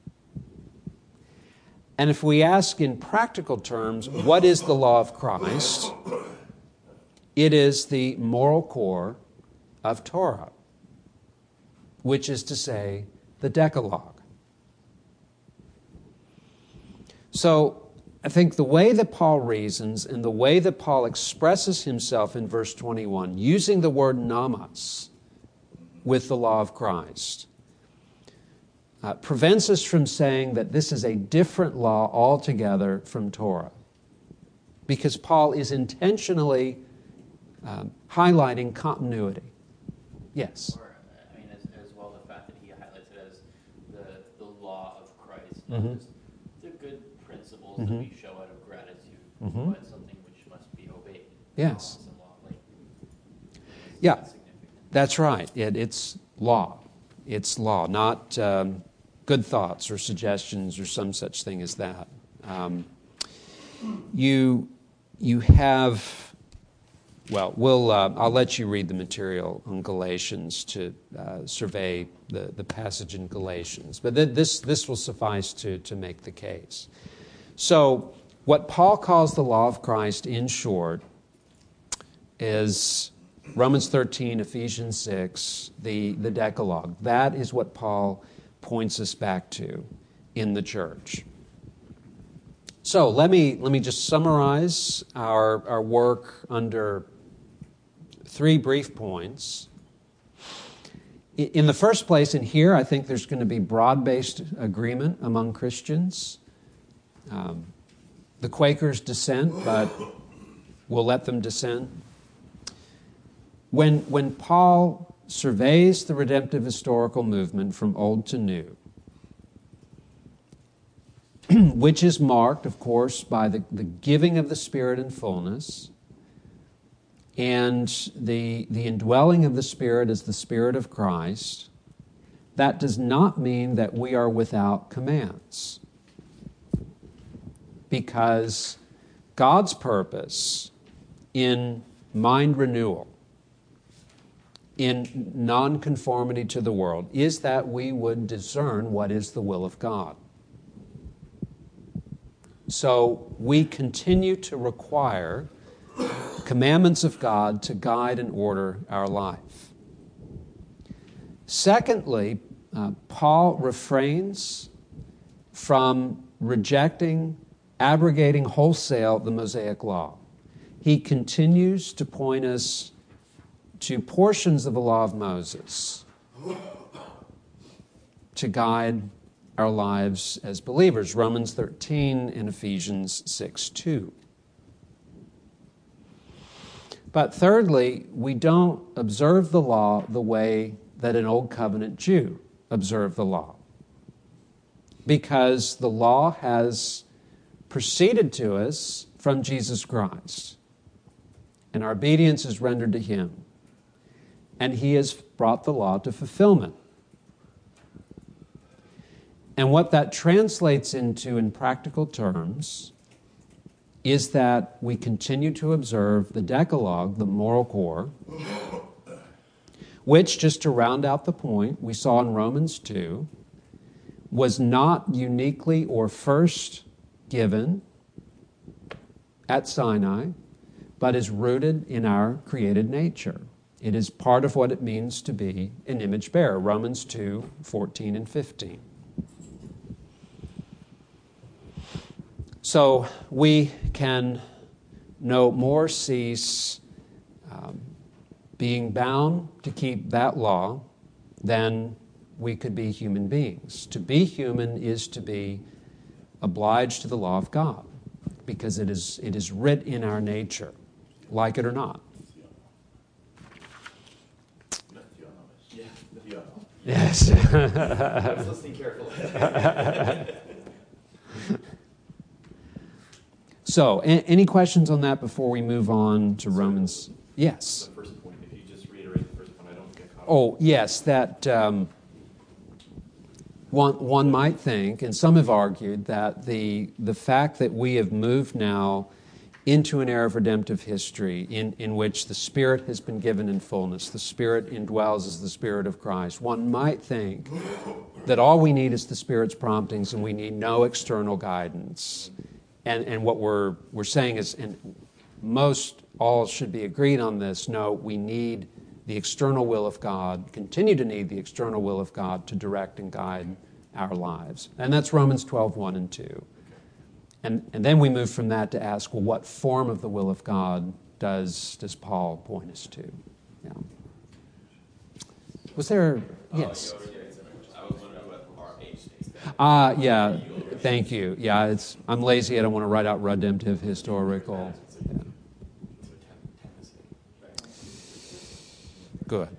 And if we ask in practical terms, what is the law of Christ? It is the moral core of Torah, which is to say, the Decalogue. So I think the way that Paul reasons and the way that Paul expresses himself in verse 21, using the word namas with the law of Christ, prevents us from saying that this is a different law altogether from Torah. Because Paul is intentionally highlighting continuity. Yes? Or, I mean, as well the fact that he highlights it as the law of Christ, not just the good principles that we show out of gratitude, but something which must be obeyed. Yes. Yeah, that's right. It's law. It's law, not good thoughts or suggestions or some such thing as that. you have, well, I'll let you read the material on Galatians to survey the passage in Galatians, but this will suffice to make the case. So what Paul calls the law of Christ, in short, is Romans 13, Ephesians 6, the Decalogue. That is what Paul points us back to in the church. So let me just summarize our work under 3 brief points. In the first place, in here, I think there's going to be broad-based agreement among Christians. The Quakers dissent, but we'll let them dissent. When Paul surveys the redemptive historical movement from old to new, which is marked, of course, by the giving of the Spirit in fullness and the indwelling of the Spirit as the Spirit of Christ, that does not mean that we are without commands. Because God's purpose in mind renewal, in nonconformity to the world, is that we would discern what is the will of God. So we continue to require commandments of God to guide and order our life. Secondly, Paul refrains from rejecting, abrogating wholesale the Mosaic Law. He continues to point us to portions of the law of Moses to guide our lives as believers, Romans 13 and Ephesians 6:2. But thirdly, we don't observe the law the way that an Old Covenant Jew observed the law, because the law has proceeded to us from Jesus Christ, and our obedience is rendered to Him, and He has brought the law to fulfillment. And what that translates into in practical terms is that we continue to observe the Decalogue, the moral core, which, just to round out the point we saw in Romans 2, was not uniquely or first given at Sinai, but is rooted in our created nature. It is part of what it means to be an image bearer, Romans 2, 14 and 15. So we can no more cease being bound to keep that law than we could be human beings. To be human is to be obliged to the law of God, because it is writ in our nature, like it or not. Yes. I was listening carefully. So, any questions on that before we move on to Romans? Yes. The first point, if you just reiterate the first point, I don't get caught up. Oh, yes, that one might think, and some have argued, that the fact that we have moved now into an era of redemptive history in which the Spirit has been given in fullness, the Spirit indwells as the Spirit of Christ, one might think that all we need is the Spirit's promptings and we need no external guidance. And what we're saying is, and most all should be agreed on this, no, we need the external will of God, continue to need the external will of God to direct and guide our lives. And that's Romans 12, 1 and 2. And then we move from that to ask, well, what form of the will of God does Paul point us to? Yeah. Was there, yes? I was wondering what our age states. Yeah, thank you. Yeah, I'm lazy. I don't want to write out redemptive historical. Yeah. Good.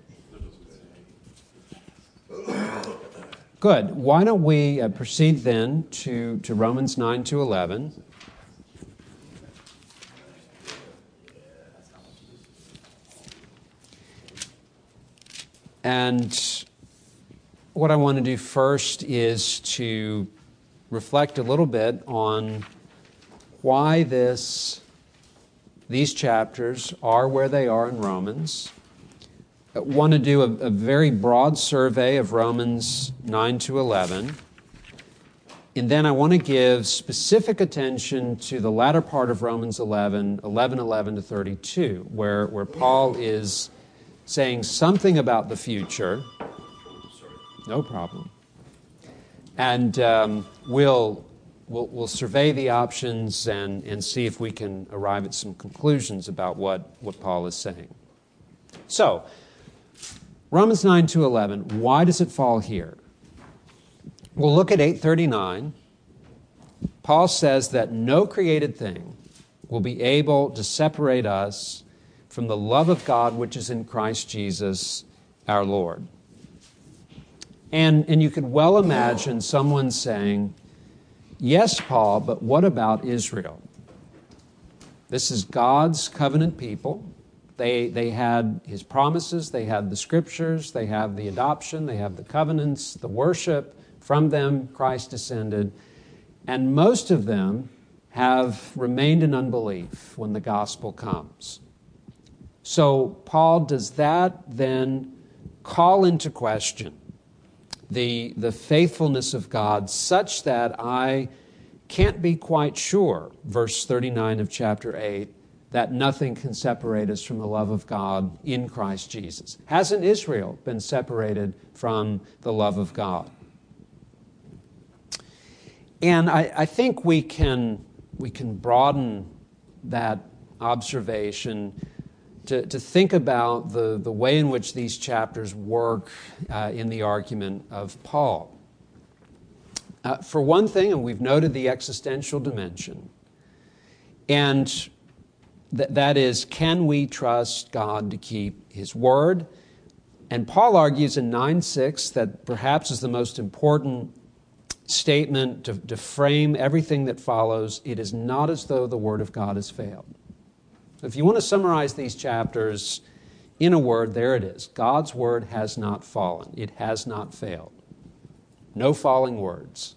Good. Why don't we proceed then to Romans 9 to 11. And what I want to do first is to reflect a little bit on why these chapters are where they are in Romans. I want to do a very broad survey of Romans 9 to 11. And then I want to give specific attention to the latter part of Romans 11 to 32, where Paul is saying something about the future. No problem. And we'll survey the options and see if we can arrive at some conclusions about what Paul is saying. So, Romans 9 to 11, why does it fall here? We'll look at 8:39. Paul says that no created thing will be able to separate us from the love of God which is in Christ Jesus our Lord. And you could well imagine someone saying, yes, Paul, but what about Israel? This is God's covenant people. They had His promises, they had the Scriptures, they have the adoption, they have the covenants, the worship. From them, Christ descended. And most of them have remained in unbelief when the gospel comes. So Paul, does that then call into question the faithfulness of God such that I can't be quite sure, verse 39 of chapter 8, that nothing can separate us from the love of God in Christ Jesus? Hasn't Israel been separated from the love of God? And I think we can broaden that observation to think about the way in which these chapters work in the argument of Paul. For one thing, and we've noted the existential dimension, and that is, can we trust God to keep His word? And Paul argues in 9:6 that perhaps is the most important statement to frame everything that follows. It is not as though the word of God has failed. If you want to summarize these chapters in a word, there it is. God's word has not fallen. It has not failed. No falling words.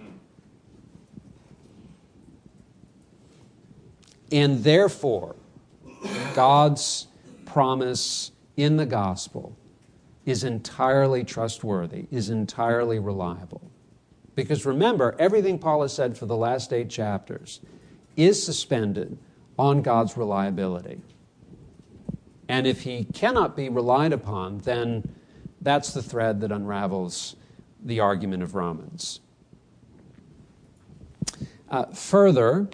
And therefore, God's promise in the gospel is entirely trustworthy, is entirely reliable. Because remember, everything Paul has said for the last 8 chapters is suspended on God's reliability. And if He cannot be relied upon, then that's the thread that unravels the argument of Romans. Further,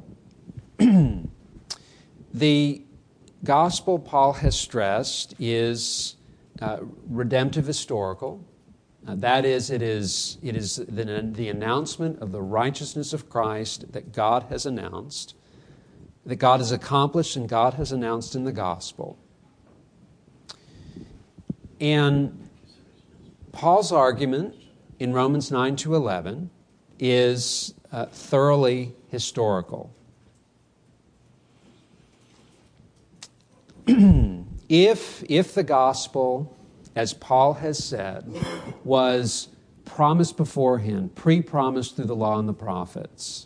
the gospel Paul has stressed is redemptive historical. That is, it is the announcement of the righteousness of Christ that God has announced, that God has accomplished and God has announced in the gospel. And Paul's argument in Romans 9 to 11 is thoroughly historical. If the gospel, as Paul has said, was promised beforehand, pre-promised through the law and the prophets,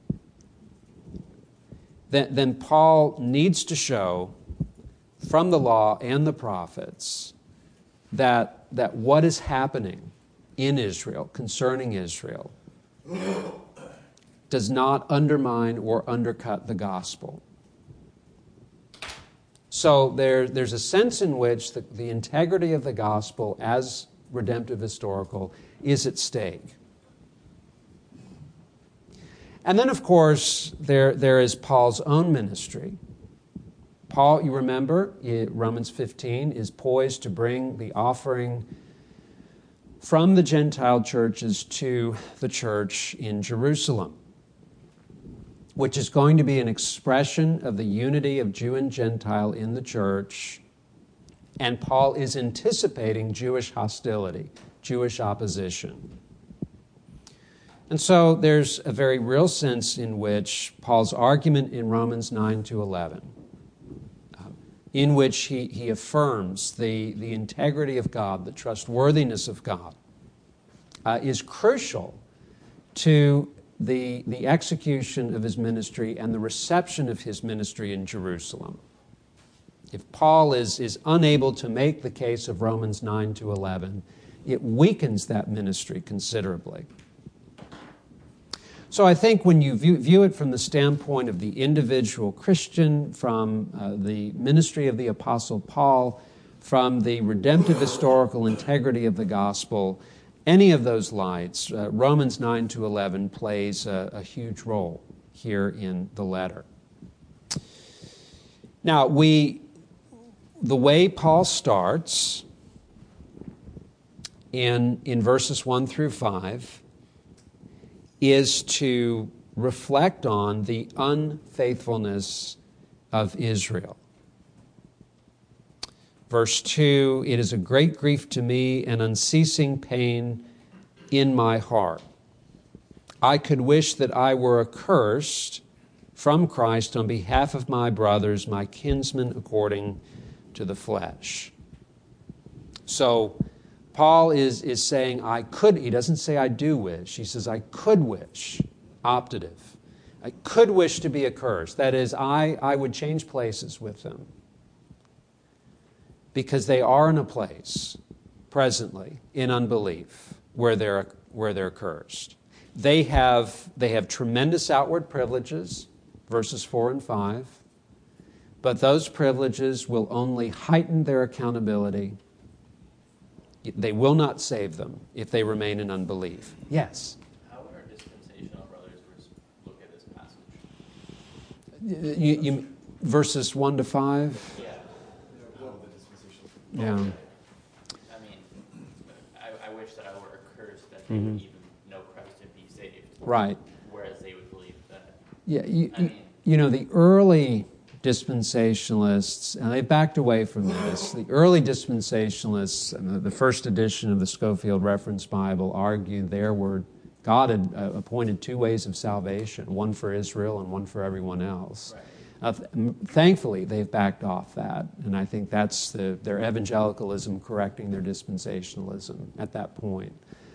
then Paul needs to show from the law and the prophets that what is happening in Israel, concerning Israel, does not undermine or undercut the gospel. So there's a sense in which the integrity of the gospel as redemptive historical is at stake. And then, of course, there is Paul's own ministry. Paul, you remember, Romans 15, is poised to bring the offering from the Gentile churches to the church in Jerusalem, which is going to be an expression of the unity of Jew and Gentile in the church. And Paul is anticipating Jewish hostility, Jewish opposition. And so there's a very real sense in which Paul's argument in Romans 9 to 11, in which he affirms the integrity of God, the trustworthiness of God, is crucial to the execution of his ministry and the reception of his ministry in Jerusalem. If Paul is unable to make the case of Romans 9 to 11, it weakens that ministry considerably. So I think when you view it from the standpoint of the individual Christian, from the ministry of the Apostle Paul, from the redemptive historical integrity of the gospel, any of those lights, Romans 9 to 11 plays a huge role here in the letter. Now, the way Paul starts in verses 1 through 5 is to reflect on the unfaithfulness of Israel. Verse 2, it is a great grief to me, an unceasing pain in my heart. I could wish that I were accursed from Christ on behalf of my brothers, my kinsmen according to the flesh. So Paul is saying, I could, he doesn't say I do wish, he says I could wish, optative. I could wish to be accursed. That is, I would change places with them. Because they are in a place, presently, in unbelief, where they're cursed. They have tremendous outward privileges, verses 4 and 5, but those privileges will only heighten their accountability. They will not save them if they remain in unbelief. Yes? How would our dispensational brothers look at this passage? Verses 1 to 5? Yeah. Yeah. I mean, I wish that I were accursed that they would even know Christ and be saved. Right. Whereas they would believe that. Yeah, the early dispensationalists, and they backed away from this, the early dispensationalists, the first edition of the Scofield Reference Bible, argued God had appointed two ways of salvation, one for Israel and one for everyone else. Right. Thankfully, they've backed off that, and I think that's their evangelicalism correcting their dispensationalism at that point.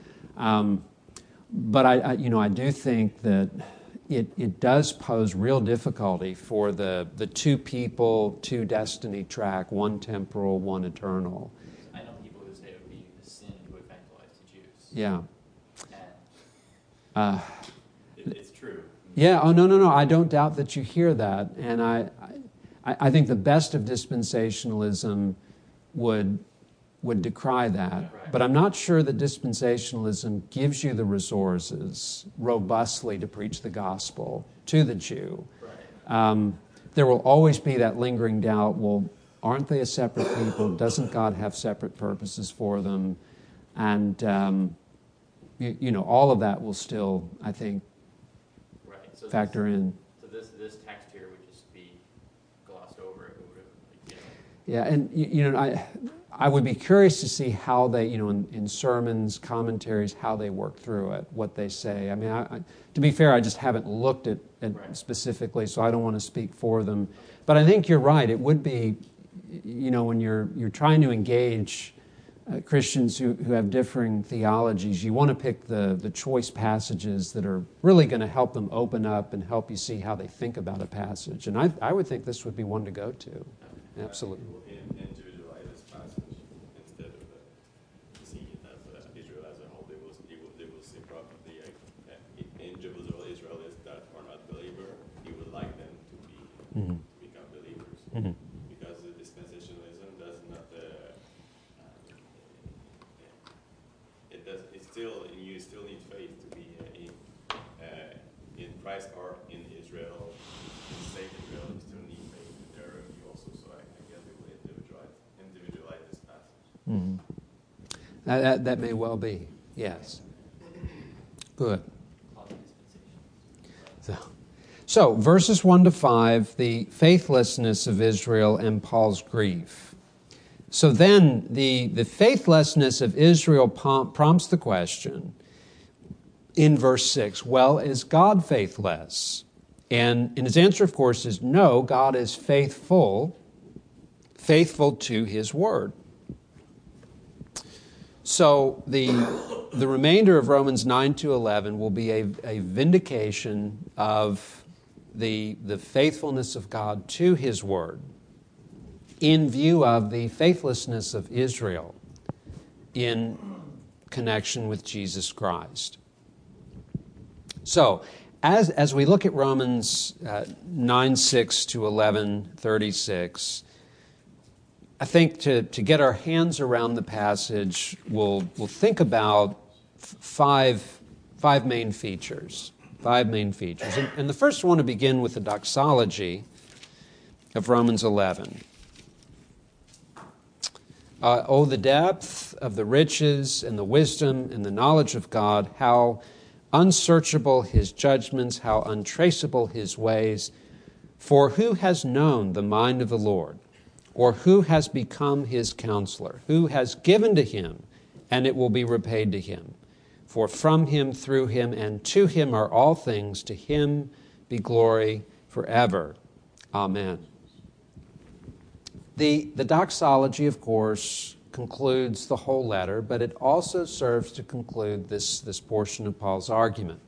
But I do think that it does pose real difficulty for the two people, two destiny track, one temporal, one eternal. I know people who say it would be a sin to evangelize the Jews. Yeah. And It's true. Yeah, oh, no, I don't doubt that you hear that. And I think the best of dispensationalism would decry that. Right. But I'm not sure that dispensationalism gives you the resources robustly to preach the gospel to the Jew. right. There will always be that lingering doubt, well, aren't they a separate people? Doesn't God have separate purposes for them? And, all of that will still, I think, Right. So factor in. So this text here would just be glossed over. It would, Yeah, and I would be curious to see how they, in sermons, commentaries, how they work through it, what they say. I mean, to be fair, I just haven't looked at Right. specifically, so I don't want to speak for them. But I think you're right. It would be, when you're trying to engage Christians who have differing theologies, you want to pick the choice passages that are really going to help them open up and help you see how they think about a passage. And I would think this would be one to go to. Absolutely. Individualize this passage instead of seeing it as Israel as a whole. They will see probably individual Israelis that are not believers. He would like them to become believers because the dispensationalism does not. You still need faith to be in Christ or in Israel. In saved Israel, you still need faith there. You also, so I guess we will individualize this passage. That may well be. Yes. Good. So verses 1 to 5, the faithlessness of Israel and Paul's grief. So then the faithlessness of Israel prompts the question in verse 6, well, is God faithless? And his answer, of course, is no, God is faithful to his word. So the the remainder of Romans 9 to 11 will be a vindication of the faithfulness of God to His Word in view of the faithlessness of Israel in connection with Jesus Christ. So, as we look at Romans 9:6 to 11:36, I think to get our hands around the passage, we'll think about five main features. And the first one to begin with the doxology of Romans 11. Oh, the depth of the riches and the wisdom and the knowledge of God, how unsearchable His judgments, how untraceable His ways. For who has known the mind of the Lord? Or who has become His counselor? Who has given to Him, and it will be repaid to Him? For from Him, through Him, and to Him are all things. To Him be glory forever. Amen. The doxology, of course, concludes the whole letter, but it also serves to conclude this portion of Paul's argument.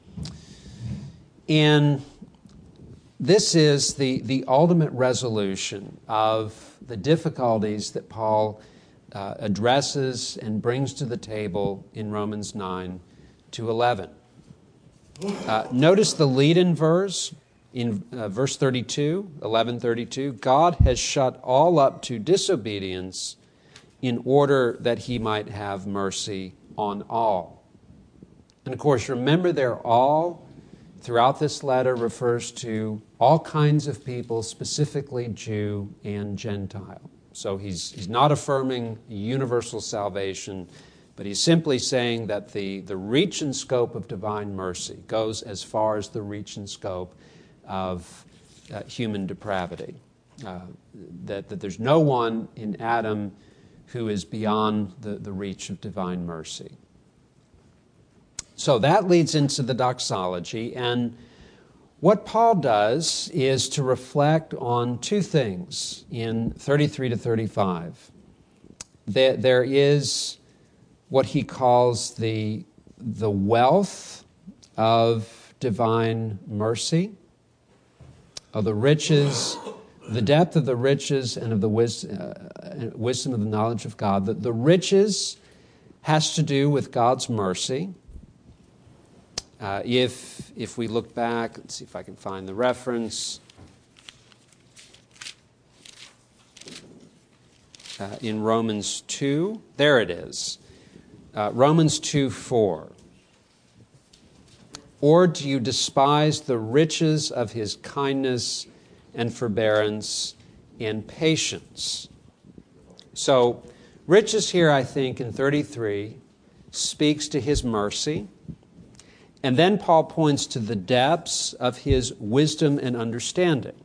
And this is the ultimate resolution of the difficulties that Paul addresses and brings to the table in Romans 9 to 11. Notice the lead-in verse in verse 32, 11:32. God has shut all up to disobedience in order that He might have mercy on all. And of course, remember there all throughout this letter refers to all kinds of people, specifically Jew and Gentile. So he's not affirming universal salvation, but he's simply saying that the reach and scope of divine mercy goes as far as the reach and scope of human depravity. That there's no one in Adam who is beyond the reach of divine mercy. So that leads into the doxology, and what Paul does is to reflect on two things in 33 to 35. There is what he calls the wealth of divine mercy, of the riches, the depth of the riches and of the wisdom of the knowledge of God. The riches has to do with God's mercy. If we look back, let's see if I can find the reference. In Romans 2, there it is. Romans 2:4. Or do you despise the riches of His kindness and forbearance and patience? So, riches here, I think, in 33, speaks to His mercy. And then Paul points to the depths of His wisdom and understanding.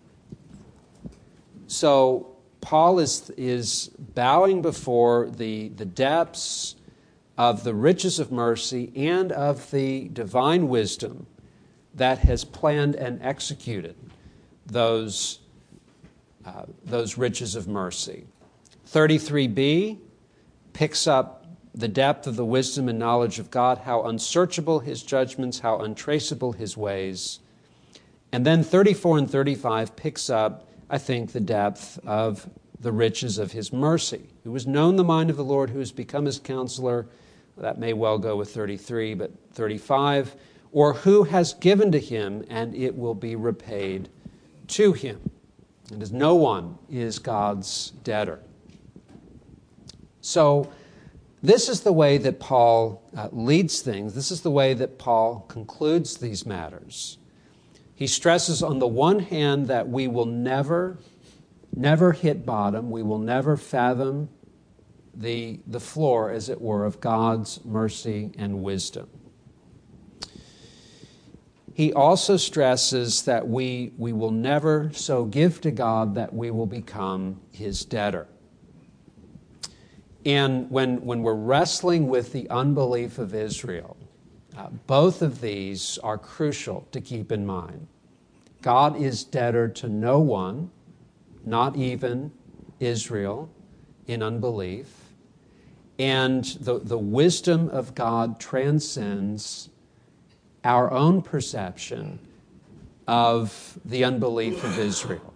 So, Paul is bowing before the depths of the riches of mercy and of the divine wisdom that has planned and executed those riches of mercy. 33b picks up the depth of the wisdom and knowledge of God, how unsearchable His judgments, how untraceable His ways. And then 34 and 35 picks up, I think, the depth of the riches of His mercy. Who has known the mind of the Lord, who has become His counselor. That may well go with 33, but 35. Or who has given to Him, and it will be repaid to Him. And as no one is God's debtor. So, this is the way that Paul leads things. This is the way that Paul concludes these matters. He stresses on the one hand that we will never hit bottom. We will never fathom the floor, as it were, of God's mercy and wisdom. He also stresses that we will never so give to God that we will become His debtor. And when we're wrestling with the unbelief of Israel, both of these are crucial to keep in mind. God is debtor to no one, not even Israel, in unbelief. And the wisdom of God transcends our own perception of the unbelief of Israel.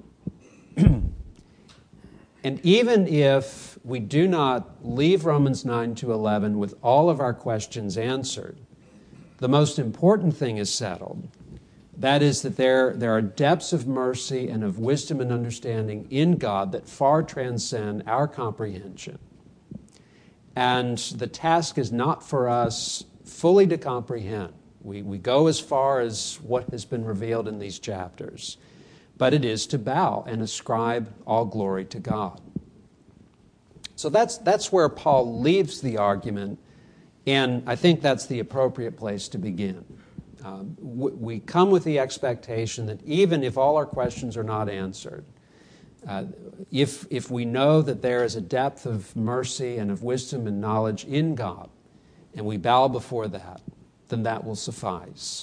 And even if we do not leave Romans 9 to 11 with all of our questions answered, the most important thing is settled. That is that there are depths of mercy and of wisdom and understanding in God that far transcend our comprehension. And the task is not for us fully to comprehend. We go as far as what has been revealed in these chapters, but it is to bow and ascribe all glory to God. So that's where Paul leaves the argument, and I think that's the appropriate place to begin. We come with the expectation that even if all our questions are not answered, if we know that there is a depth of mercy and of wisdom and knowledge in God, and we bow before that, then that will suffice.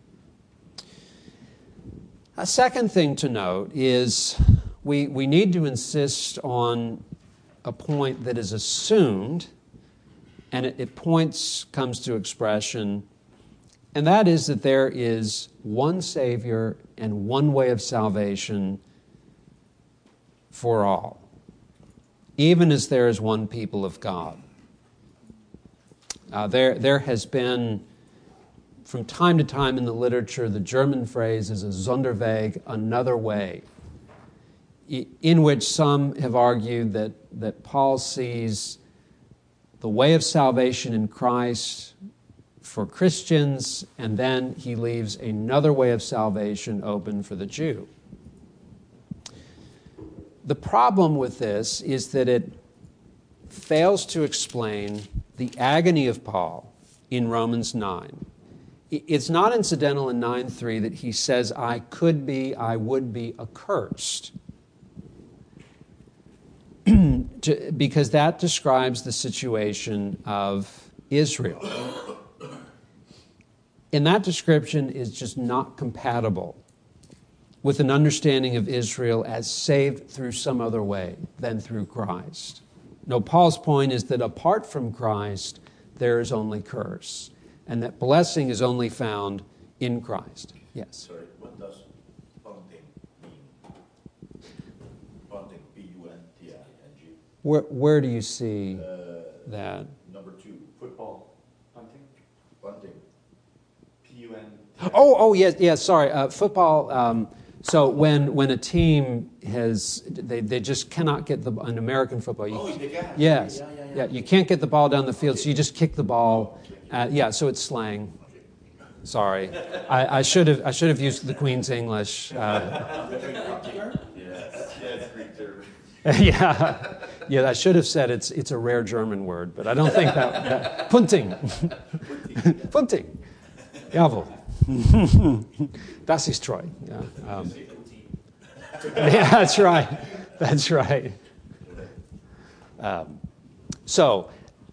A second thing to note is we need to insist on a point that is assumed, and it comes to expression, and that is that there is one Savior and one way of salvation for all, even as there is one people of God. There has been, from time to time in the literature, the German phrase is a Sonderweg, another way, in which some have argued that Paul sees the way of salvation in Christ for Christians, and then he leaves another way of salvation open for the Jew. The problem with this is that it fails to explain the agony of Paul in Romans 9. It's not incidental in 9:3 that he says, I would be accursed. Because that describes the situation of Israel. And that description is just not compatible with an understanding of Israel as saved through some other way than through Christ. No, Paul's point is that apart from Christ, there is only curse, and that blessing is only found in Christ. Yes? Sorry, what does punting mean? Punting, P-U-N-T-I-N-G. Where do you see that? Number 2, Football, punting, punting. P-U-N. Oh, yes, sorry. Football, so when a team they just cannot get an American football. They can. Yes. Yeah. You can't get the ball down the field, so you just kick the ball. So it's slang. Sorry. I should have used the Queen's English. Yeah, I should have said it's a rare German word, but I don't think that punting. Punting. Jawohl. Das ist treu. Yeah, yeah, that's right. That's right. So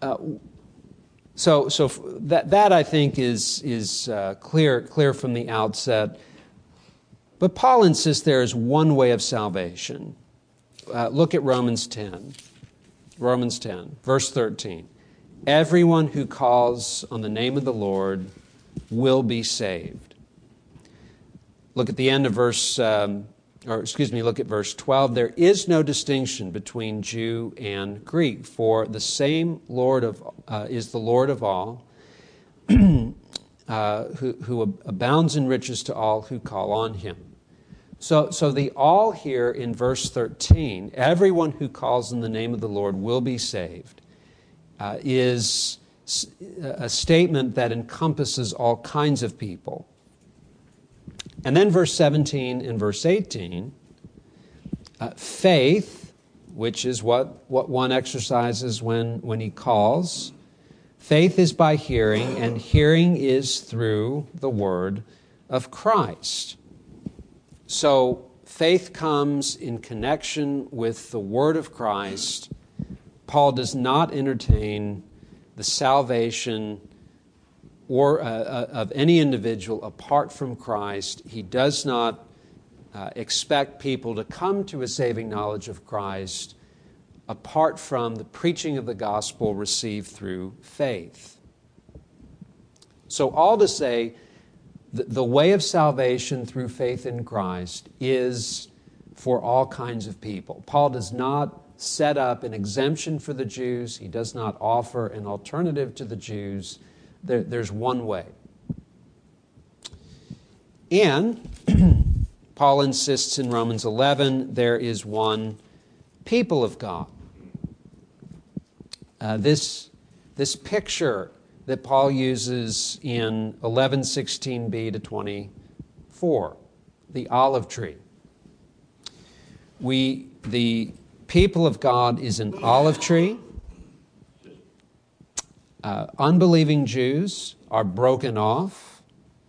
that I think is clear from the outset. But Paul insists there is one way of salvation. Look at Romans 10. Romans 10, verse 13. Everyone who calls on the name of the Lord will be saved. Look at the end of look at verse 12. There is no distinction between Jew and Greek, for the same Lord is the Lord of all, who abounds in riches to all who call on him. So the all here in verse 13, everyone who calls in the name of the Lord will be saved, is a statement that encompasses all kinds of people. And then verse 17 and verse 18, faith, which is what one exercises when he calls, faith is by hearing, and hearing is through the word of Christ. So faith comes in connection with the word of Christ. Paul does not entertain the salvation or of any individual apart from Christ. He does not expect people to come to a saving knowledge of Christ apart from the preaching of the gospel received through faith. So all to say, the way of salvation through faith in Christ is for all kinds of people. Paul does not set up an exemption for the Jews. He does not offer an alternative to the Jews. There's one way. And Paul insists in Romans 11, there is one people of God. This picture that Paul uses in 11:16b to 24, the olive tree. The people of God is an olive tree. Unbelieving Jews are broken off,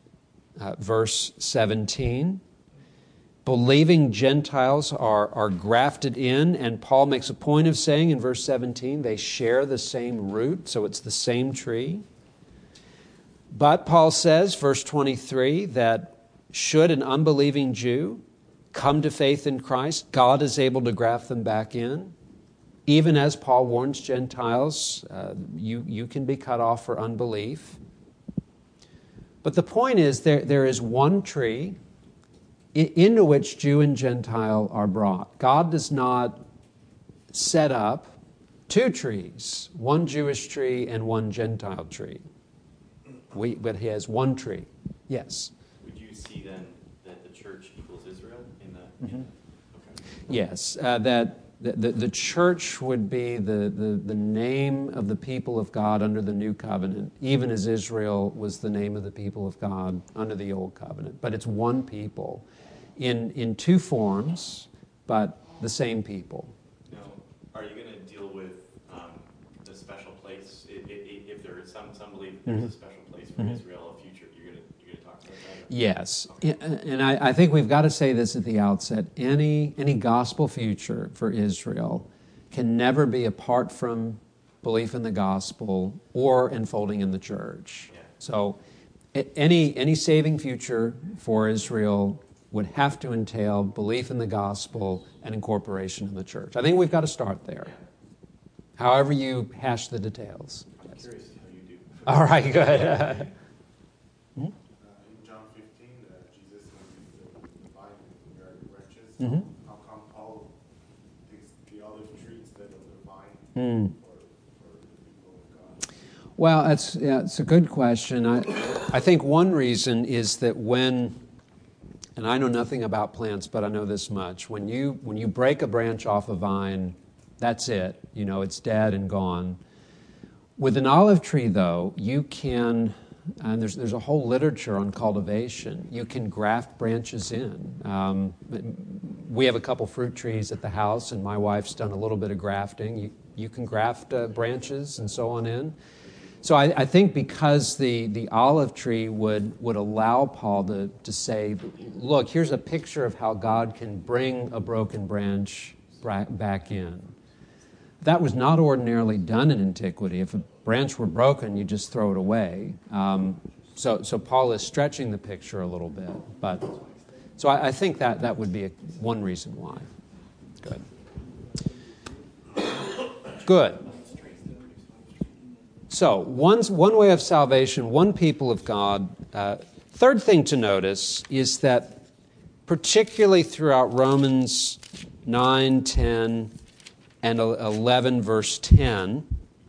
verse 17. Believing Gentiles are grafted in, and Paul makes a point of saying in verse 17, they share the same root, so it's the same tree. But Paul says, verse 23, that should an unbelieving Jew come to faith in Christ, God is able to graft them back in. Even as Paul warns Gentiles, you can be cut off for unbelief. But the point is, there is one tree into which Jew and Gentile are brought. God does not set up two trees, one Jewish tree and one Gentile tree. But he has one tree. Yes? Would you see then that the church equals Israel in that? Mm-hmm. Okay. Yes, that the church would be the name of the people of God under the new covenant, even as Israel was the name of the people of God under the old covenant. But it's one people in two forms, but the same people. Now, are you going to deal with the special place? If there is some belief there's a special place for Israel, a future, you're going to talk about that? Yes, Okay. and I think we've got to say this at the outset. Any gospel future for Israel can never be apart from belief in the gospel or enfolding in the church. Yeah. So any saving future for Israel would have to entail belief in the gospel and incorporation in the church. I think we've got to start there. Yeah. However you hash the details. I'm curious how you do. All right, good. In John 15, Jesus is the vine and we are the branches. Mhm. How come Paul takes the olive tree instead of the vine Mm. for the people of God? Well, it's a good question. I think one reason is that when, and I know nothing about plants, but I know this much, when you break a branch off a vine, that's it. You know, it's dead and gone. With an olive tree, though, you can, and there's a whole literature on cultivation, you can graft branches in. We have a couple fruit trees at the house, and my wife's done a little bit of grafting. You can graft branches and so on in. So I think because the olive tree would allow Paul to say, look, here's a picture of how God can bring a broken branch back in. That was not ordinarily done in antiquity. If a branch were broken, you just throw it away. So Paul is stretching the picture a little bit. So I think that would be one reason why. Good. So, one way of salvation, one people of God. Third thing to notice is that particularly throughout Romans 9, 10, and 11, verse 10,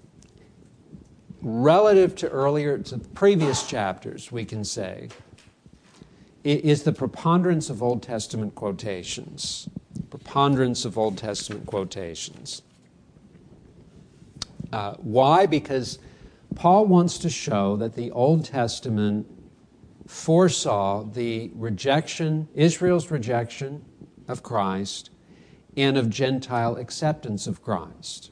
relative to previous chapters, we can say, is the preponderance of Old Testament quotations. Preponderance of Old Testament quotations. Why? Because Paul wants to show that the Old Testament foresaw the rejection, Israel's rejection of Christ, and of Gentile acceptance of Christ.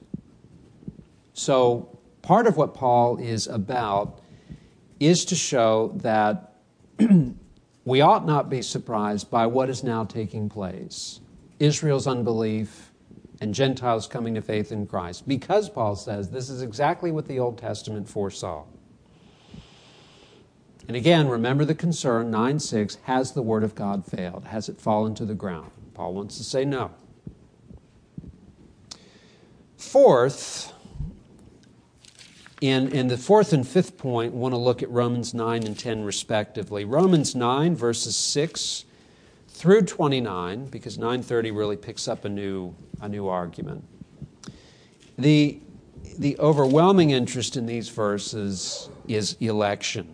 So part of what Paul is about is to show that we ought not be surprised by what is now taking place. Israel's unbelief and Gentiles coming to faith in Christ, because Paul says this is exactly what the Old Testament foresaw. And again, remember the concern, 9:6, has the Word of God failed? Has it fallen to the ground? Paul wants to say no. Fourth, in the fourth and fifth point, we want to look at Romans 9 and 10 respectively. Romans 9, verses 6 through 29, because 9:30 really picks up a new argument. The overwhelming interest in these verses is election.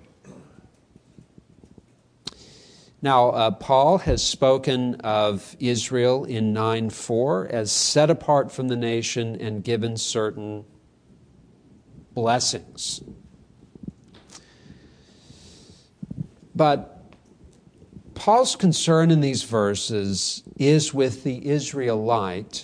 Now, Paul has spoken of Israel in 9:4 as set apart from the nation and given certain blessings. But Paul's concern in these verses is with the Israelite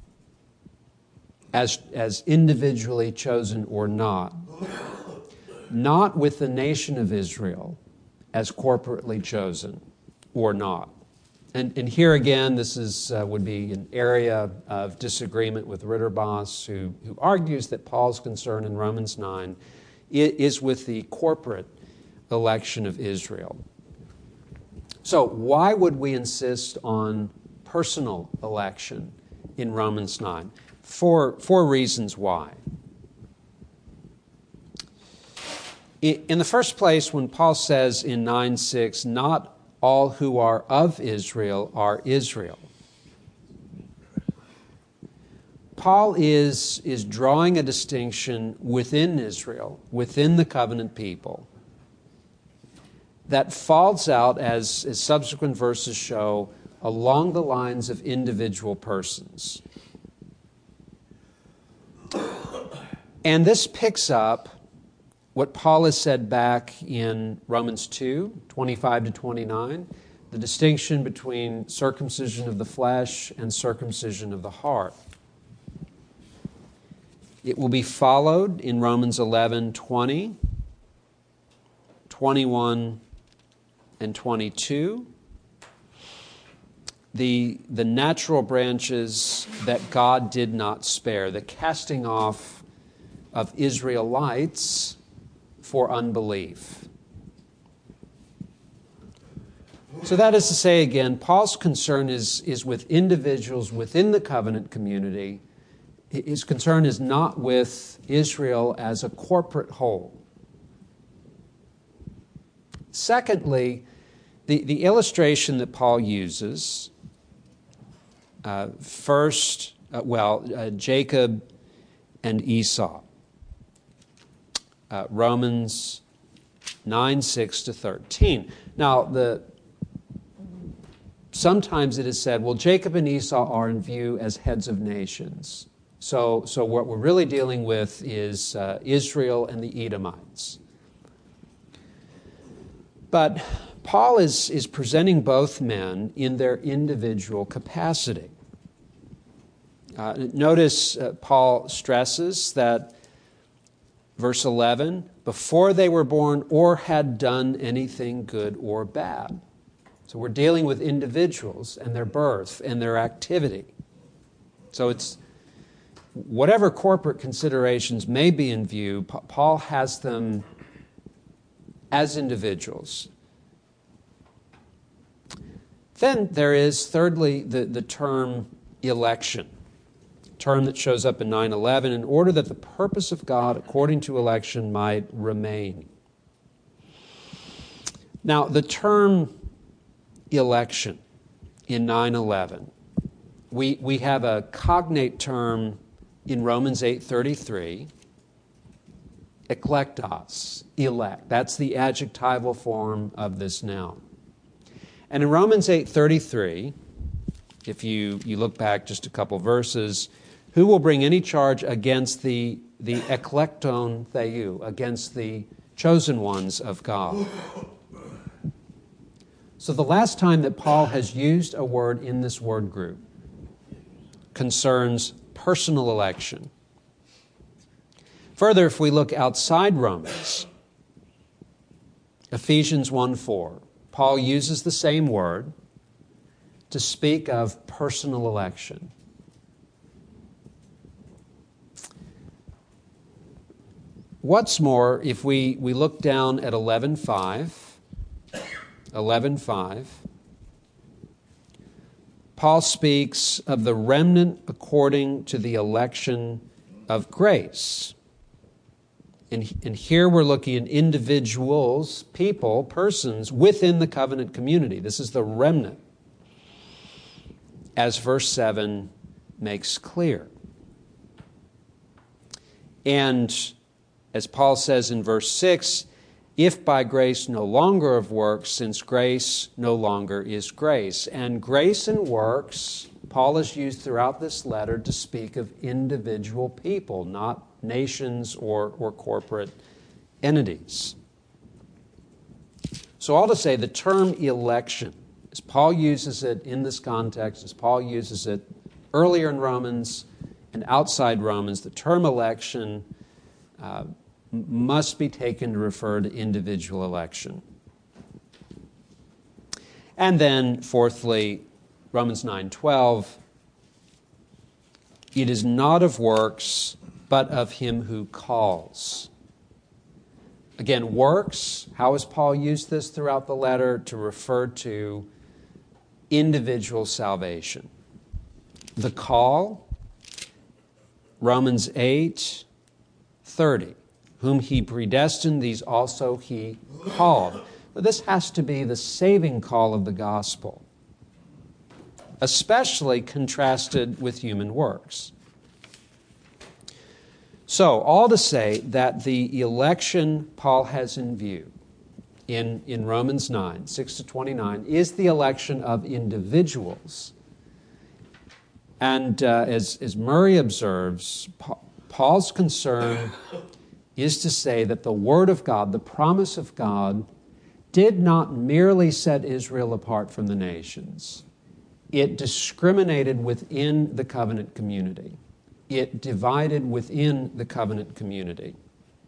as individually chosen or not with the nation of Israel as corporately chosen or not. And here again, this would be an area of disagreement with Ritterboss, who argues that Paul's concern in Romans 9 is with the corporate election of Israel. So why would we insist on personal election in Romans 9? Four reasons why. In the first place, when Paul says in 9:6, not all who are of Israel are Israel, Paul is drawing a distinction within Israel, within the covenant people, that falls out, as subsequent verses show, along the lines of individual persons. And this picks up what Paul has said back in Romans 2, 25 to 29, the distinction between circumcision of the flesh and circumcision of the heart. It will be followed in Romans 11, 20, 21, and 22. The natural branches that God did not spare, the casting off of Israelites for unbelief. So that is to say, again, Paul's concern is with individuals within the covenant community. His concern is not with Israel as a corporate whole. Secondly, the illustration that Paul uses, Jacob and Esau. Romans 9, 6 to 13. Now, sometimes it is said, well, Jacob and Esau are in view as heads of nations. So what we're really dealing with is Israel and the Edomites. But Paul is presenting both men in their individual capacity. Notice Paul stresses that verse 11, before they were born or had done anything good or bad. So we're dealing with individuals and their birth and their activity. So it's whatever corporate considerations may be in view, Paul has them as individuals. Then there is, thirdly, the term election. Term that shows up in 9:11, in order that the purpose of God according to election might remain. Now, the term election in 9:11, we have a cognate term in Romans 8:33, eklektos, elect. That's the adjectival form of this noun. And in Romans 8:33, if you look back just a couple verses, who will bring any charge against the eklekton theou, against the chosen ones of God? So the last time that Paul has used a word in this word group concerns personal election. Further, if we look outside Romans, Ephesians 1:4, Paul uses the same word to speak of personal election. What's more, if we look down at 11:5, Paul speaks of the remnant according to the election of grace. And here we're looking at individuals, people, persons within the covenant community. This is the remnant, as verse 7 makes clear. And as Paul says in verse 6, if by grace no longer of works, since grace no longer is grace. And grace and works, Paul has used throughout this letter to speak of individual people, not nations or corporate entities. So all to say, the term election, as Paul uses it in this context, as Paul uses it earlier in Romans and outside Romans, the term election must be taken to refer to individual election. And then, fourthly, Romans 9:12, it is not of works, but of him who calls. Again, works, how has Paul used this throughout the letter? To refer to individual salvation. The call, Romans 8:30, whom he predestined, these also he called. But this has to be the saving call of the gospel, especially contrasted with human works. So, all to say that the election Paul has in view in Romans 9, 6-29, is the election of individuals. And as Murray observes, Paul's concern is to say that the Word of God, the promise of God, did not merely set Israel apart from the nations. It discriminated within the covenant community. It divided within the covenant community.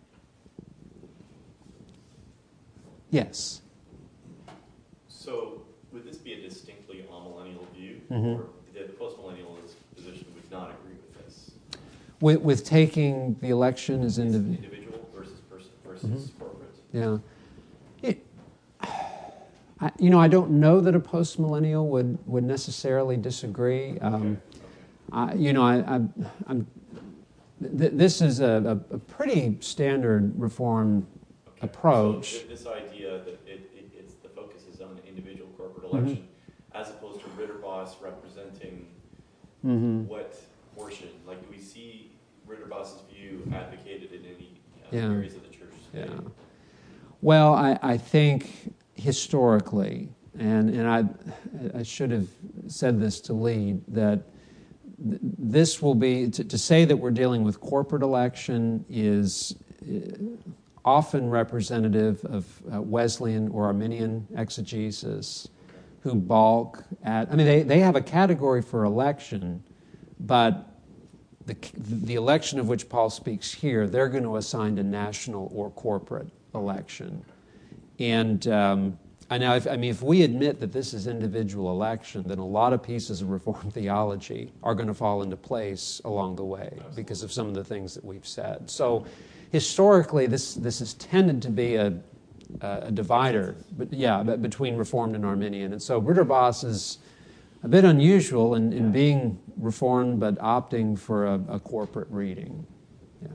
Yes? So, would this be a distinctly amillennial view? Mm-hmm. Or the postmillennialist position would not agree with this? With taking the election as Individual versus person versus corporate? Yeah. I don't know that a postmillennial would necessarily disagree. This is a pretty standard Reformed approach. So this idea that it's the focus is on individual corporate election, as opposed to Ritterboss representing what portion? Like, do we see Ritterboss's view advocated in any areas of the church today? Yeah. Well, I think historically, and I should have said this to Lee, that this will be, to say that we're dealing with corporate election is often representative of Wesleyan or Arminian exegesis, who balk at, they have a category for election, but the election of which Paul speaks here, they're going to assign to national or corporate election. And now, if we admit that this is individual election, then a lot of pieces of Reformed theology are going to fall into place along the way because of some of the things that we've said. So, historically, this has tended to be a divider, between Reformed and Arminian. And so, Ritterboss is a bit unusual in being Reformed, but opting for a corporate reading. Yeah.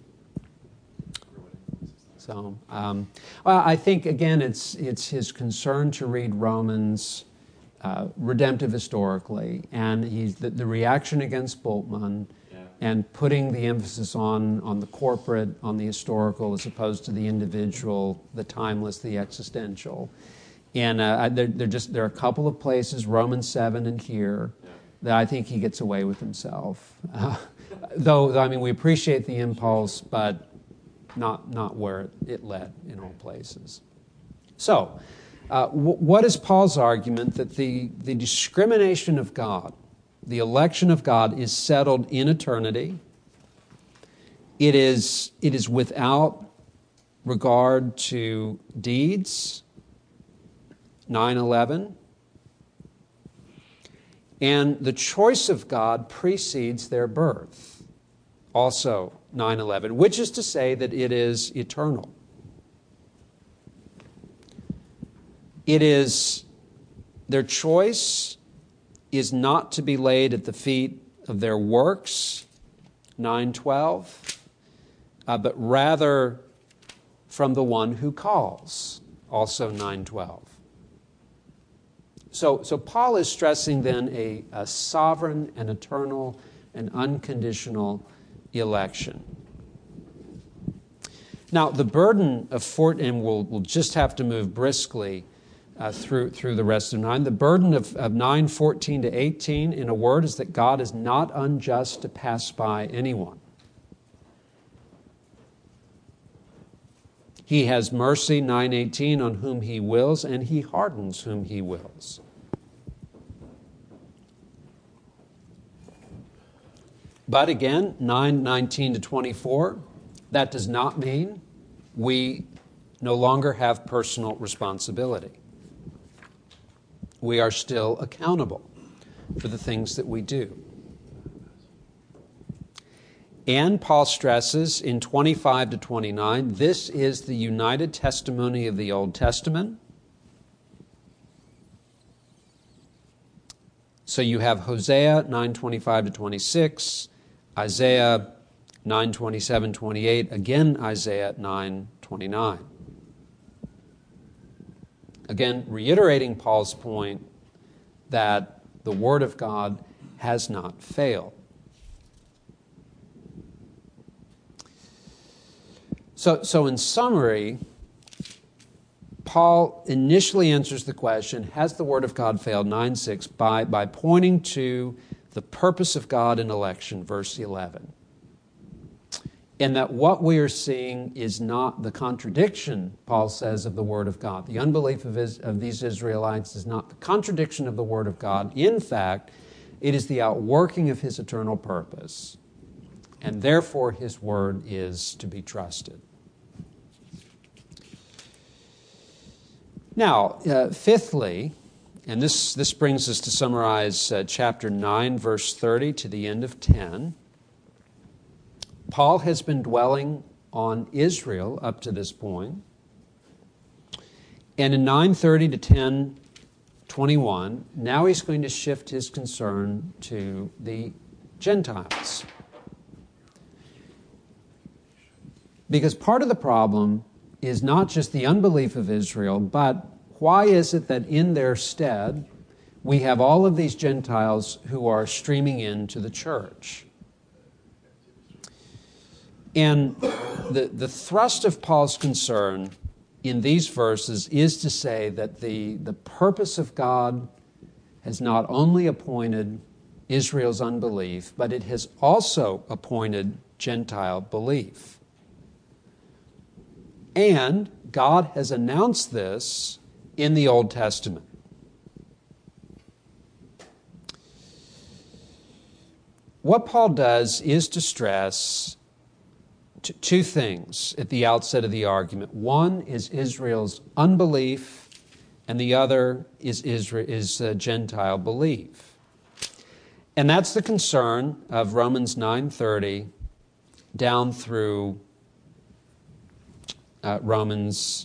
So, I think, again, it's his concern to read Romans redemptive historically, and he's the reaction against Bultmann, and putting the emphasis on the corporate, on the historical, as opposed to the individual, the timeless, the existential. And there are a couple of places, Romans 7 and here, that I think he gets away with himself. Though we appreciate the impulse, but not where it led in all places. So, what is Paul's argument? That the discrimination of God, the election of God, is settled in eternity. It is without regard to deeds, 9:11, and the choice of God precedes their birth, also 9:11, which is to say that it is eternal. It is, their choice is not to be laid at the feet of their works, 9:12, but rather from the one who calls, also 9:12. So Paul is stressing then a sovereign and eternal and unconditional election. Now, the burden of and we'll just have to move briskly through the rest of 9. The burden of 9:14 to 18, in a word, is that God is not unjust to pass by anyone. He has mercy, 9:18, on whom he wills, and he hardens whom he wills. But again, 9:19 to 24, that does not mean we no longer have personal responsibility. We are still accountable for the things that we do. And Paul stresses in 25 to 29, this is the united testimony of the Old Testament. So you have Hosea 9:25 to 26, Isaiah 9:27, 28, again Isaiah 9:29. Again, reiterating Paul's point that the Word of God has not failed. So in summary, Paul initially answers the question, has the Word of God failed, 9:6, by pointing to the purpose of God in election, verse 11. And that what we are seeing is not the contradiction, Paul says, of the Word of God. The unbelief of these Israelites is not the contradiction of the Word of God. In fact, it is the outworking of His eternal purpose. And therefore, His Word is to be trusted. Now, fifthly, and this brings us to summarize chapter 9, verse 30 to the end of 10. Paul has been dwelling on Israel up to this point. And in 9:30 to 10:21, now he's going to shift his concern to the Gentiles. Because part of the problem is not just the unbelief of Israel, but why is it that in their stead we have all of these Gentiles who are streaming into the church? And the thrust of Paul's concern in these verses is to say that the purpose of God has not only appointed Israel's unbelief, but it has also appointed Gentile belief. And God has announced this in the Old Testament. What Paul does is to stress two things at the outset of the argument. One is Israel's unbelief, and the other is Gentile belief. And that's the concern of Romans 9:30 down through Romans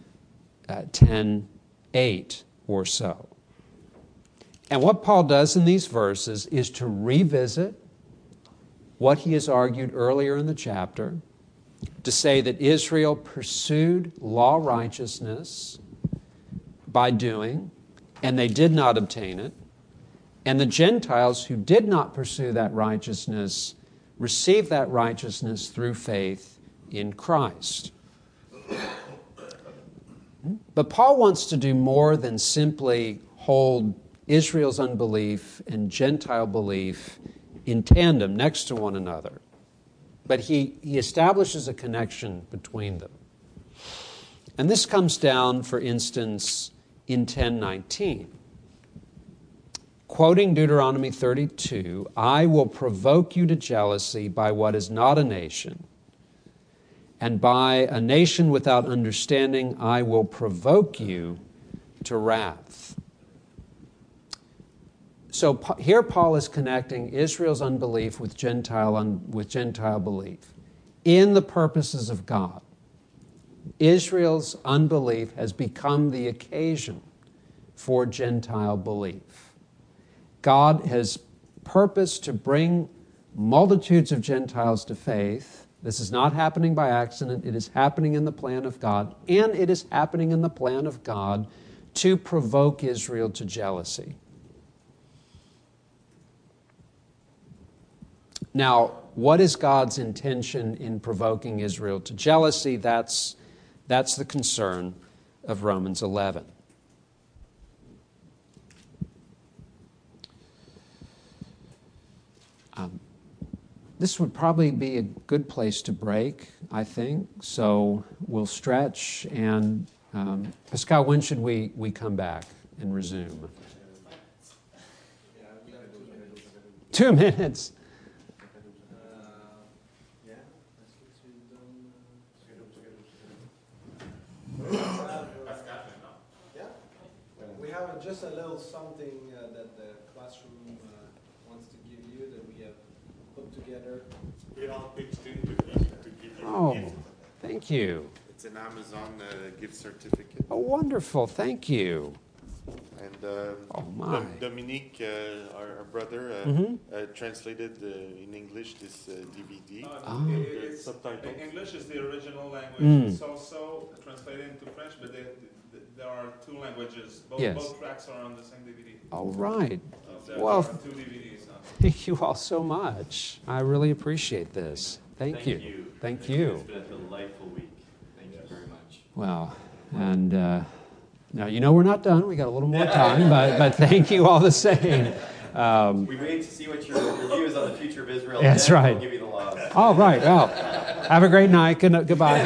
10:8 or so. And what Paul does in these verses is to revisit what he has argued earlier in the chapter, to say that Israel pursued law righteousness by doing, and they did not obtain it, and the Gentiles who did not pursue that righteousness received that righteousness through faith in Christ. But Paul wants to do more than simply hold Israel's unbelief and Gentile belief in tandem next to one another. But he establishes a connection between them. And this comes down, for instance, in 10:19. Quoting Deuteronomy 32, I will provoke you to jealousy by what is not a nation, and by a nation without understanding I will provoke you to wrath. So here Paul is connecting Israel's unbelief with Gentile belief in the purposes of God. Israel's unbelief has become the occasion for Gentile belief. God has purposed to bring multitudes of Gentiles to faith. This is not happening by accident. It is happening in the plan of God, and it is happening in the plan of God to provoke Israel to jealousy. Now, what is God's intention in provoking Israel to jealousy? That's the concern of Romans 11. This would probably be a good place to break, I think. So we'll stretch, and Pascal, when should we come back and resume? 2 minutes. We have just a little something that the classroom wants to give you that we have put together. We all pitched in to give you Oh, a gift. thank you. It's an Amazon gift certificate. Oh, wonderful. Thank you. And Oh, my. Dominique, our brother, Mhm. translated in English this DVD. Ah. It's, Subtitles. English is the original language. Mm. It's also translated into French, but there are two languages. Yes. Both tracks are on the same DVD. All right. There Well, are two DVDs now. thank you all so much. I really appreciate this. Thank you. Thank you. It's been a delightful week. Thank you very much. Well, and now you know we're not done. We got a little more time, but thank you all the same. We wait to see what your view is on the future of Israel. That's then right. We'll give you the laws. All right. Well, have a great night. Goodbye.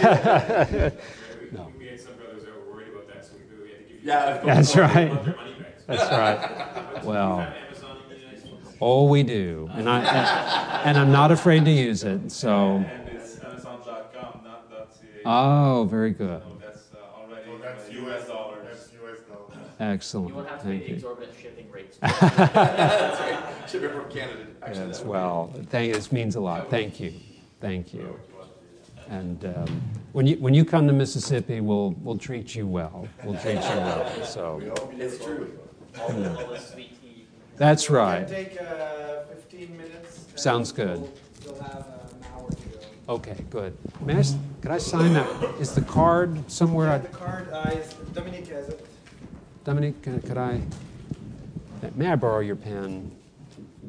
No. We had some brothers that were worried about that, so we had to give you. Yeah, That's right. Want their money back. That's right. Well, Have Amazon in the United States. oh, we do, and I'm not afraid to use it. So, And it's Amazon.com, not .ca. oh, very good. So that's already So that's US dollars. That's US dollars. Excellent. You won't have to pay Thank the you. exorbitant shipping rates. That's right. Ship it from Canada. Actually, Yes, that would well, this means a lot. Thank you. Thank you. And when you come to Mississippi, we'll treat you well. We'll treat you well. So It's true. All the sweet tea. that's We right. can take 15 minutes. and Sounds good. We'll have an hour to go. Okay, good. Could I sign that? Is the card somewhere? Yeah, the card is Dominique has it. Dominique, could I? May I borrow your pen?